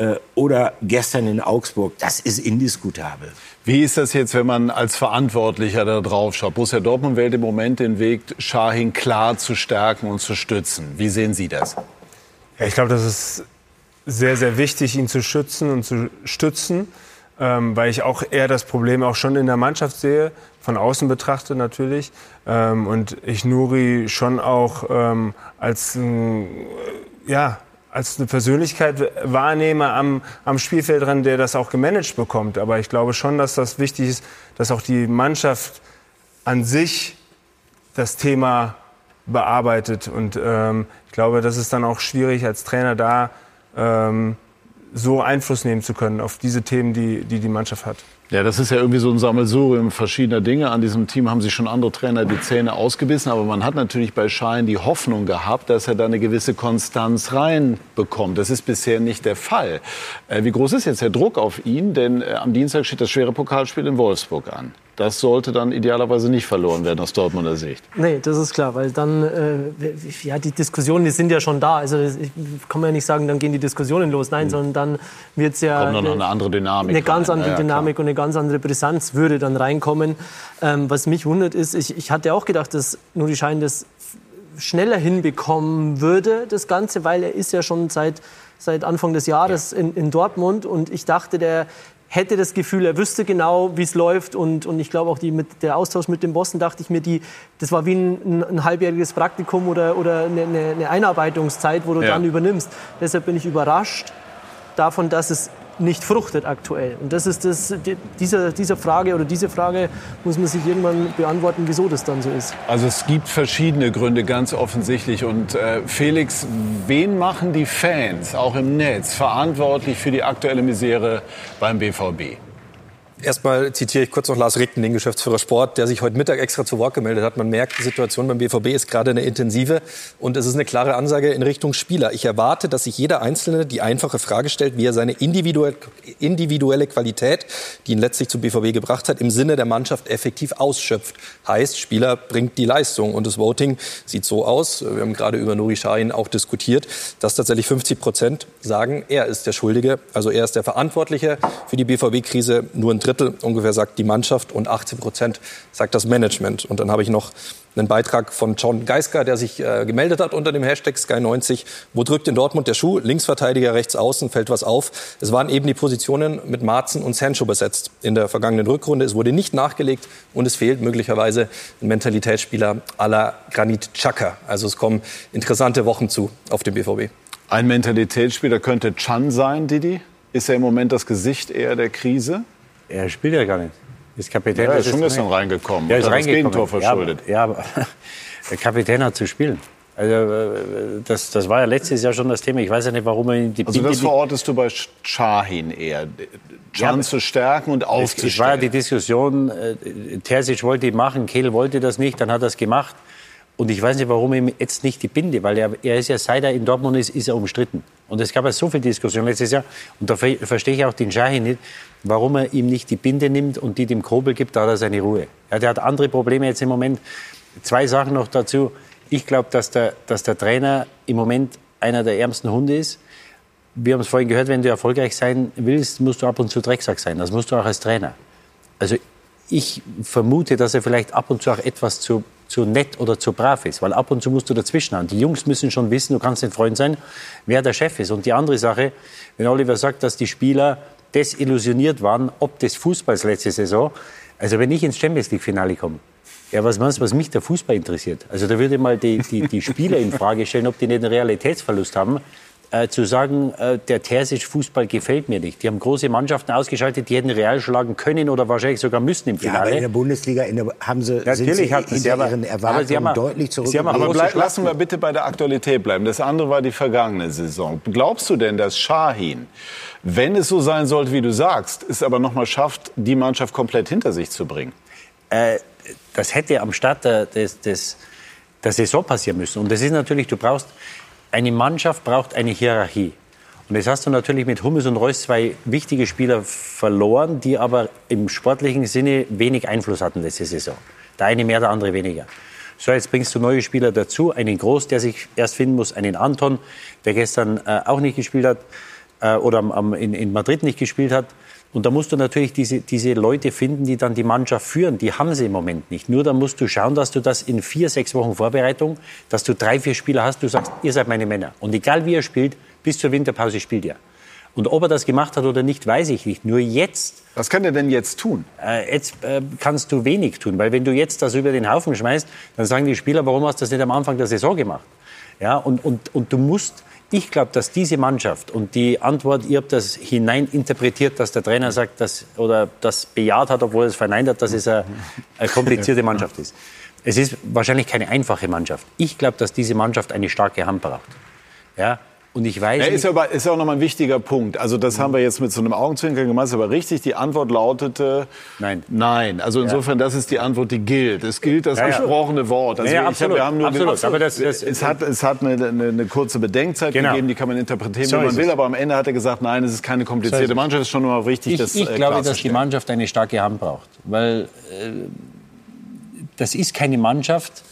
äh, oder gestern in Augsburg, das ist indiskutabel. Wie ist das jetzt, wenn man als Verantwortlicher da drauf schaut? Borussia Dortmund wählt im Moment den Weg, Şahin klar zu stärken und zu stützen. Wie sehen Sie das? Ja, ich glaube, das ist sehr, sehr wichtig, ihn zu schützen und zu stützen, ähm, weil ich auch eher das Problem auch schon in der Mannschaft sehe, von außen betrachtet natürlich. Ähm, und ich Nuri schon auch ähm, als, äh, ja, als eine Persönlichkeit wahrnehme am, am Spielfeldrand, der das auch gemanagt bekommt. Aber ich glaube schon, dass das wichtig ist, dass auch die Mannschaft an sich das Thema bearbeitet. Und ähm, ich glaube, das ist dann auch schwierig, als Trainer da ähm, so Einfluss nehmen zu können auf diese Themen, die die, die Mannschaft hat. Ja, das ist ja irgendwie so ein Sammelsurium verschiedener Dinge. An diesem Team haben sich schon andere Trainer die Zähne ausgebissen. Aber man hat natürlich bei Şahin die Hoffnung gehabt, dass er da eine gewisse Konstanz reinbekommt. Das ist bisher nicht der Fall. Äh, wie groß ist jetzt der Druck auf ihn? Denn äh, am Dienstag steht das schwere Pokalspiel in Wolfsburg an. Das sollte dann idealerweise nicht verloren werden aus Dortmunder Sicht. Nee, das ist klar, weil dann, äh, ja, die Diskussionen, die sind ja schon da. Also ich kann ja nicht sagen, dann gehen die Diskussionen los. Nein, mhm. sondern dann wird es ja... Kommt noch eine andere Dynamik Eine ganz rein. andere ja, ja, Dynamik klar. und eine ganz andere Brisanz würde dann reinkommen. Ähm, was mich wundert ist, ich, ich hatte auch gedacht, dass Nuri Şahin das schneller hinbekommen würde, das Ganze, weil er ist ja schon seit, seit Anfang des Jahres ja. in, in Dortmund und ich dachte, der hätte das Gefühl, er wüsste genau, wie es läuft. Und, und ich glaube auch die mit, der Austausch mit dem Bossen, dachte ich mir, die, das war wie ein, ein halbjähriges Praktikum oder, oder eine, eine Einarbeitungszeit, wo du ja. dann übernimmst. Deshalb bin ich überrascht davon, dass es nicht fruchtet aktuell. Und das ist das, dieser, dieser Frage oder diese Frage muss man sich irgendwann beantworten, wieso das dann so ist. Also es gibt verschiedene Gründe, ganz offensichtlich. Und äh, Felix, wen machen die Fans, auch im Netz, verantwortlich für die aktuelle Misere beim B V B? Erstmal zitiere ich kurz noch Lars Richten, den Geschäftsführer Sport, der sich heute Mittag extra zu Wort gemeldet hat. Man merkt, die Situation beim B V B ist gerade eine intensive. Und es ist eine klare Ansage in Richtung Spieler. Ich erwarte, dass sich jeder Einzelne die einfache Frage stellt, wie er seine individuelle Qualität, die ihn letztlich zum B V B gebracht hat, im Sinne der Mannschaft effektiv ausschöpft. Heißt, Spieler bringt die Leistung. Und das Voting sieht so aus, wir haben gerade über Nuri Şahin auch diskutiert, dass tatsächlich fünfzig Prozent sagen, er ist der Schuldige. Also er ist der Verantwortliche für die B V B-Krise. Nur ein Drittel ungefähr sagt die Mannschaft und achtzehn Prozent sagt das Management. Und dann habe ich noch einen Beitrag von John Geisker, der sich äh, gemeldet hat unter dem Hashtag Sky neunzig. Wo drückt in Dortmund der Schuh? Linksverteidiger, rechts außen, fällt was auf. Es waren eben die Positionen mit Marzen und Sancho besetzt in der vergangenen Rückrunde. Es wurde nicht nachgelegt und es fehlt möglicherweise ein Mentalitätsspieler à la Granit Xhaka. Also es kommen interessante Wochen zu auf dem B V B. Ein Mentalitätsspieler könnte Can sein, Didi? Ist er im Moment das Gesicht eher der Krise? Er spielt ja gar nicht. Ist Kapitän. Ja, er ist schon gestern reingekommen. Er ist und hat das Gegentor verschuldet. Ja, aber, ja, aber der Kapitän hat zu spielen. Also, das, das war ja letztes Jahr schon das Thema. Ich weiß ja nicht, warum er die Also das verortest du bei Şahin eher, Can ja, zu stärken und aufzustellen. Es war ja die Diskussion, äh, Terzic wollte ihn machen, Kehl wollte das nicht, dann hat er es gemacht. Und ich weiß nicht, warum ihm jetzt nicht die Binde, weil er, er ist ja, seit er in Dortmund ist, ist er umstritten. Und es gab ja so viel Diskussion letztes Jahr. Und da verstehe ich auch den Şahin nicht, warum er ihm nicht die Binde nimmt und die dem Kobel gibt, da hat er seine Ruhe. Ja, der hat andere Probleme jetzt im Moment. Zwei Sachen noch dazu. Ich glaube, dass der, dass der Trainer im Moment einer der ärmsten Hunde ist. Wir haben es vorhin gehört, wenn du erfolgreich sein willst, musst du ab und zu Drecksack sein. Das musst du auch als Trainer. Also ich vermute, dass er vielleicht ab und zu auch etwas zu, zu nett oder zu brav ist. Weil ab und zu musst du dazwischen haben. Die Jungs müssen schon wissen, du kannst nicht Freund sein, wer der Chef ist. Und die andere Sache, wenn Oliver sagt, dass die Spieler desillusioniert waren, ob des Fußballs letzte Saison. Also wenn ich ins Champions-League-Finale komme, ja, was meinst du, was mich der Fußball interessiert? Also da würde ich mal die, die, die Spieler in Frage stellen, ob die nicht einen Realitätsverlust haben. Äh, zu sagen, äh, der Terzic-Fußball gefällt mir nicht. Die haben große Mannschaften ausgeschaltet, die hätten Real schlagen können oder wahrscheinlich sogar müssten im Finale. Ja, aber in der Bundesliga in der, haben sie, Natürlich sind sie hat in sie aber, ihren Erwartungen sie haben, deutlich zurückgeblieben. Aber bleib, lassen wir bitte bei der Aktualität bleiben. Das andere war die vergangene Saison. Glaubst du denn, dass Şahin, wenn es so sein sollte, wie du sagst, es aber noch mal schafft, die Mannschaft komplett hinter sich zu bringen? Äh, das hätte am Start der, des, des, der Saison passieren müssen. Und das ist natürlich, du brauchst, eine Mannschaft braucht eine Hierarchie. Und das hast du natürlich mit Hummels und Reus zwei wichtige Spieler verloren, die aber im sportlichen Sinne wenig Einfluss hatten letzte Saison. Der eine mehr, der andere weniger. So, jetzt bringst du neue Spieler dazu. Einen Groß, der sich erst finden muss, einen Anton, der gestern äh, auch nicht gespielt hat. äh, oder am, in, in Madrid nicht gespielt hat. Und da musst du natürlich diese, diese Leute finden, die dann die Mannschaft führen. Die haben sie im Moment nicht. Nur dann musst du schauen, dass du das in vier, sechs Wochen Vorbereitung, dass du drei, vier Spieler hast, du sagst, ihr seid meine Männer. Und egal wie er spielt, bis zur Winterpause spielt er. Und ob er das gemacht hat oder nicht, weiß ich nicht. Nur jetzt... Was kann er denn jetzt tun? Äh, jetzt äh, kannst du wenig tun. Weil wenn du jetzt das über den Haufen schmeißt, dann sagen die Spieler, warum hast du das nicht am Anfang der Saison gemacht? Ja, und, und, und du musst... Ich glaube, dass diese Mannschaft und die Antwort, ihr habt das hineininterpretiert, dass der Trainer sagt, dass, oder das bejaht hat, obwohl er es verneint hat, dass es eine, eine komplizierte Mannschaft ist. Es ist wahrscheinlich keine einfache Mannschaft. Ich glaube, dass diese Mannschaft eine starke Hand braucht. Ja? Und ich weiß ja, nicht, ist aber ist auch noch mal ein wichtiger Punkt. Also das haben wir jetzt mit so einem Augenzwinkern gemacht, ist aber richtig. Die Antwort lautete nein. Nein. Also insofern, ja. das ist die Antwort, die gilt. Es gilt das ja, gesprochene ja. Wort. Also ja, ja, ich hab, wir haben nur absolut. Gesagt, aber das, das, es hat es hat eine, eine, eine kurze Bedenkzeit genau. gegeben, die kann man interpretieren, so wie man will. Aber am Ende hat er gesagt, nein, es ist keine komplizierte so Mannschaft. Es ist schon mal richtig, ich, das Ich glaube, dass die Mannschaft eine starke Hand braucht, weil äh, das ist keine Mannschaft,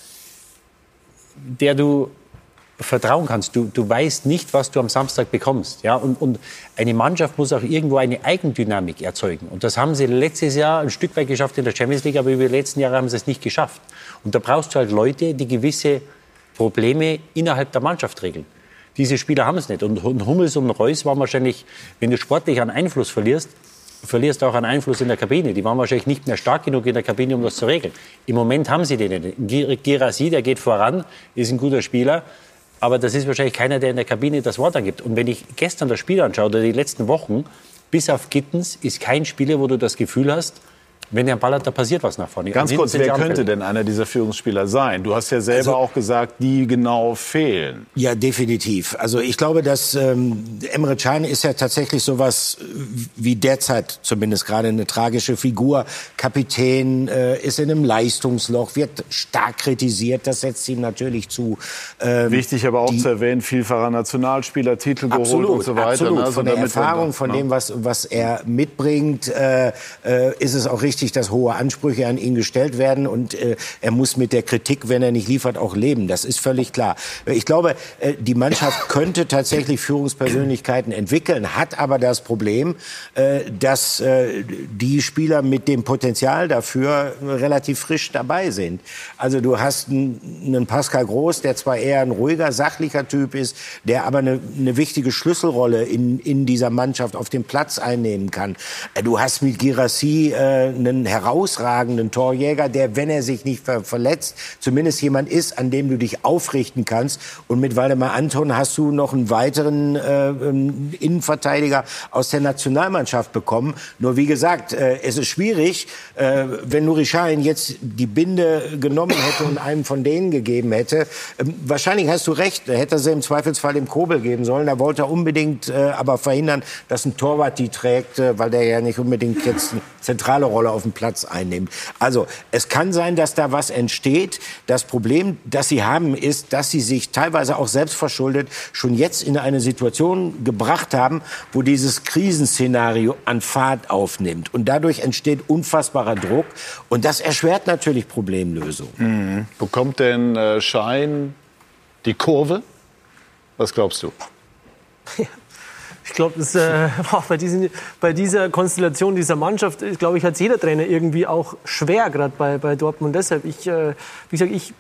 der du vertrauen kannst. Du, du weißt nicht, was du am Samstag bekommst. Ja? Und, und eine Mannschaft muss auch irgendwo eine Eigendynamik erzeugen. Und das haben sie letztes Jahr ein Stück weit geschafft in der Champions League, aber über die letzten Jahre haben sie es nicht geschafft. Und da brauchst du halt Leute, die gewisse Probleme innerhalb der Mannschaft regeln. Diese Spieler haben es nicht. Und Hummels und Reus waren wahrscheinlich, wenn du sportlich an Einfluss verlierst, verlierst du auch an Einfluss in der Kabine. Die waren wahrscheinlich nicht mehr stark genug in der Kabine, um das zu regeln. Im Moment haben sie den nicht. Guirassy, der geht voran, ist ein guter Spieler. Aber das ist wahrscheinlich keiner, der in der Kabine das Wort angibt. Und wenn ich gestern das Spiel anschaue, oder die letzten Wochen, bis auf Gittens, ist kein Spieler, wo du das Gefühl hast, wenn der einen Ball hat, da passiert was nach vorne. Ganz kurz, wer könnte denn einer dieser Führungsspieler sein? Du hast ja selber also, auch gesagt, die genau fehlen. Ja, definitiv. Also ich glaube, dass ähm, Emre Can ist ja tatsächlich sowas wie derzeit zumindest gerade eine tragische Figur. Kapitän, äh, ist in einem Leistungsloch, wird stark kritisiert. Das setzt ihm natürlich zu. Ähm, Wichtig aber auch zu erwähnen, vielfacher Nationalspieler, Titel geholt absolut, und so weiter. Absolut. Also von der Erfahrung, von dem, was, was er mitbringt, äh, äh, ist es auch richtig, dass hohe Ansprüche an ihn gestellt werden und äh, er muss mit der Kritik, wenn er nicht liefert, auch leben. Das ist völlig klar. Ich glaube, äh, die Mannschaft könnte tatsächlich Führungspersönlichkeiten entwickeln, hat aber das Problem, äh, dass äh, die Spieler mit dem Potenzial dafür relativ frisch dabei sind. Also du hast einen, einen Pascal Groß, der zwar eher ein ruhiger, sachlicher Typ ist, der aber eine, eine wichtige Schlüsselrolle in, in dieser Mannschaft auf dem Platz einnehmen kann. Äh, du hast mit Guirassy äh, einen herausragenden Torjäger, der, wenn er sich nicht ver verletzt, zumindest jemand ist, an dem du dich aufrichten kannst. Und mit Waldemar Anton hast du noch einen weiteren äh, Innenverteidiger aus der Nationalmannschaft bekommen. Nur wie gesagt, äh, es ist schwierig, äh, wenn Nuri Sahin jetzt die Binde genommen hätte und einem von denen gegeben hätte. Ähm, wahrscheinlich hast du recht, hätte er sie im Zweifelsfall dem Kobel geben sollen. Da wollte er unbedingt äh, aber verhindern, dass ein Torwart die trägt, äh, weil der ja nicht unbedingt jetzt eine zentrale Rolle auf dem Platz einnimmt. Also es kann sein, dass da was entsteht. Das Problem, das sie haben, ist, dass sie sich teilweise auch selbst verschuldet schon jetzt in eine Situation gebracht haben, wo dieses Krisenszenario an Fahrt aufnimmt. Und dadurch entsteht unfassbarer Druck. Und das erschwert natürlich Problemlösung. Mhm. Bekommt denn äh, Schein die Kurve? Was glaubst du? Ja. Ich glaube, äh, bei, bei dieser Konstellation dieser Mannschaft, glaube ich, hat es jeder Trainer irgendwie auch schwer, gerade bei, bei Dortmund. Deshalb, ich, äh, wie gesagt, ich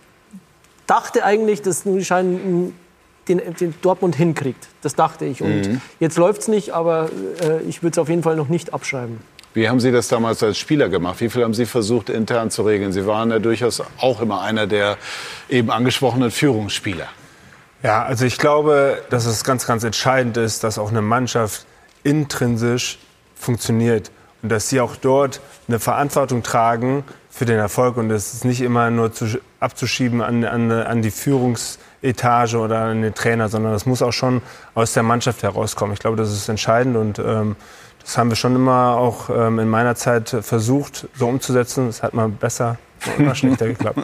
dachte eigentlich, dass Nuri Sahin den, den Dortmund hinkriegt. Das dachte ich. Und mhm. jetzt läuft es nicht, aber äh, ich würde es auf jeden Fall noch nicht abschreiben. Wie haben Sie das damals als Spieler gemacht? Wie viel haben Sie versucht, intern zu regeln? Sie waren ja durchaus auch immer einer der eben angesprochenen Führungsspieler. Ja, also ich glaube, dass es ganz, ganz entscheidend ist, dass auch eine Mannschaft intrinsisch funktioniert und dass sie auch dort eine Verantwortung tragen für den Erfolg und es ist nicht immer nur zu, abzuschieben an, an, an die Führungsetage oder an den Trainer, sondern das muss auch schon aus der Mannschaft herauskommen. Ich glaube, das ist entscheidend und ähm, das haben wir schon immer auch ähm, in meiner Zeit versucht, so umzusetzen. Es hat mal besser oder schlechter geklappt.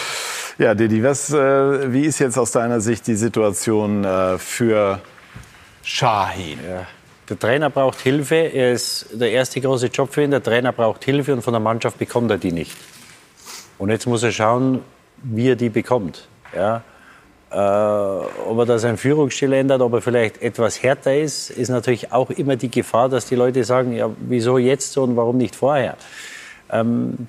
Ja, Didi, was, äh, wie ist jetzt aus deiner Sicht die Situation äh, für Sahin? Ja. Der Trainer braucht Hilfe. Er ist der erste große Job für ihn. Der Trainer braucht Hilfe und von der Mannschaft bekommt er die nicht. Und jetzt muss er schauen, wie er die bekommt. Ja? Äh, ob er da seinen Führungsstil ändert, ob er vielleicht etwas härter ist, ist natürlich auch immer die Gefahr, dass die Leute sagen, ja, wieso jetzt so und warum nicht vorher? Ähm,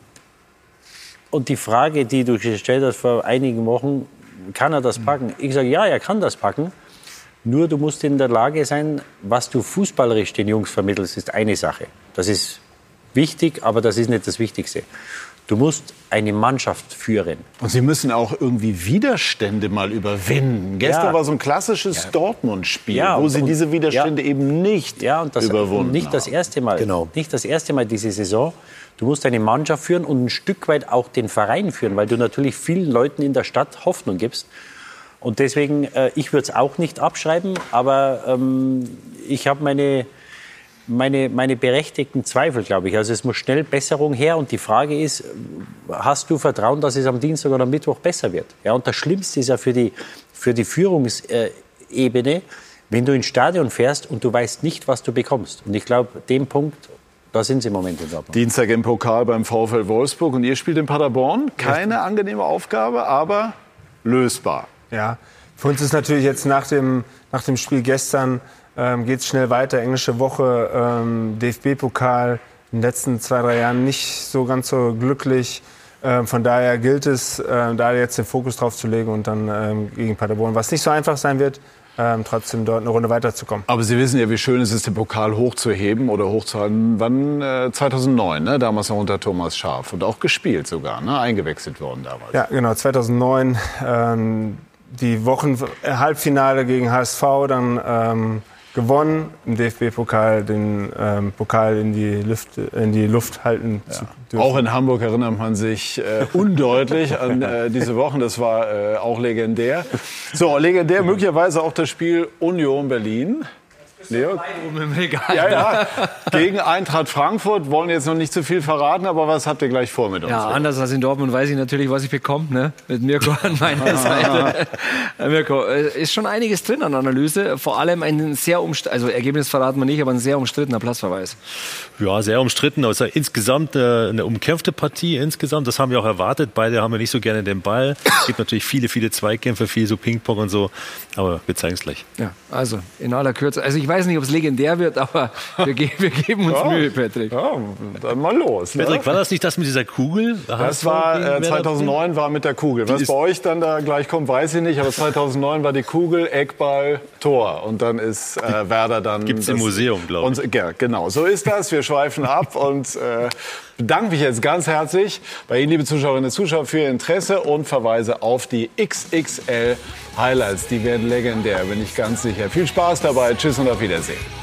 und die Frage, die du gestellt hast vor einigen Wochen, kann er das packen? Ich sage, ja, er kann das packen. Nur du musst in der Lage sein, was du fußballerisch den Jungs vermittelst, ist eine Sache. Das ist wichtig, aber das ist nicht das Wichtigste. Du musst eine Mannschaft führen. Und sie müssen auch irgendwie Widerstände mal überwinden. Gestern ja. war so ein klassisches ja. Dortmund-Spiel, ja, wo sie und, diese Widerstände ja. eben nicht ja, und das, überwunden und nicht das erste Mal. Genau. Nicht das erste Mal diese Saison. Du musst eine Mannschaft führen und ein Stück weit auch den Verein führen, weil du natürlich vielen Leuten in der Stadt Hoffnung gibst. Und deswegen, äh, ich würde es auch nicht abschreiben, aber ähm, ich habe meine... Meine, meine berechtigten Zweifel, glaube ich. Also es muss schnell Besserung her. Und die Frage ist, hast du Vertrauen, dass es am Dienstag oder am Mittwoch besser wird? Ja, und das Schlimmste ist ja für die, für die Führungsebene, wenn du ins Stadion fährst und du weißt nicht, was du bekommst. Und ich glaube, den Punkt, da sind sie im Moment in Dortmund. Dienstag im Pokal beim VfL Wolfsburg. Und ihr spielt in Paderborn. Keine angenehme Aufgabe, aber lösbar. Ja, für uns ist natürlich jetzt nach dem, nach dem Spiel gestern... Ähm, geht es schnell weiter. Englische Woche, ähm, D F B-Pokal in den letzten zwei, drei Jahren nicht so ganz so glücklich. Ähm, von daher gilt es, äh, da jetzt den Fokus drauf zu legen und dann ähm, gegen Paderborn, was nicht so einfach sein wird, ähm, trotzdem dort eine Runde weiterzukommen. Aber Sie wissen ja, wie schön es ist, den Pokal hochzuheben oder hochzuhalten. Wann? Äh, zweitausendneun, ne? Damals noch unter Thomas Schaaf und auch gespielt sogar, ne? Eingewechselt worden damals. Ja, genau, zweitausendneun. Ähm, die Wochen Halbfinale gegen H S V, dann ähm, gewonnen, im D F B-Pokal den ähm, Pokal in die, Luft, in die Luft halten ja. zu dürfen. Auch in Hamburg erinnert man sich äh, undeutlich an äh, diese Wochen. Das war äh, auch legendär. So, legendär möglicherweise auch das Spiel Union Berlin. Leo? Im Regal. Ja, ja. Gegen Eintracht Frankfurt. Wollen jetzt noch nicht zu viel verraten, aber was habt ihr gleich vor mit uns? Ja, anders als in Dortmund weiß ich natürlich, was ich bekomme. Ne? Mit Mirko an meiner Seite. Mirko, ist schon einiges drin an Analyse. Vor allem ein sehr umstritten, also Ergebnis verraten wir nicht, aber ein sehr umstrittener Platzverweis. Ja, sehr umstritten. Also insgesamt äh, eine umkämpfte Partie. Insgesamt, das haben wir auch erwartet. Beide haben wir nicht so gerne den Ball. Es gibt natürlich viele, viele Zweikämpfe, viel so Ping-Pong und so. Aber wir zeigen es gleich. Ja, also in aller Kürze. Also ich weiß nicht, ob es legendär wird, aber wir, ge wir geben uns ja. Mühe, Patrick. Ja, dann mal los. Ne? Patrick, war das nicht das mit dieser Kugel? Das war äh, zweitausendneun war mit der Kugel. Was bei euch dann da gleich kommt, weiß ich nicht. Aber zweitausendneun war die Kugel, Eckball, Tor. Und dann ist äh, Werder dann... Gibt's im Museum, glaube ich. Und, ja, genau, so ist das. Wir schweifen ab und äh, bedanke mich jetzt ganz herzlich bei Ihnen, liebe Zuschauerinnen und Zuschauer, für Ihr Interesse und verweise auf die X X L Highlights. Die werden legendär, bin ich ganz sicher. Viel Spaß dabei. Tschüss und auf Wiedersehen.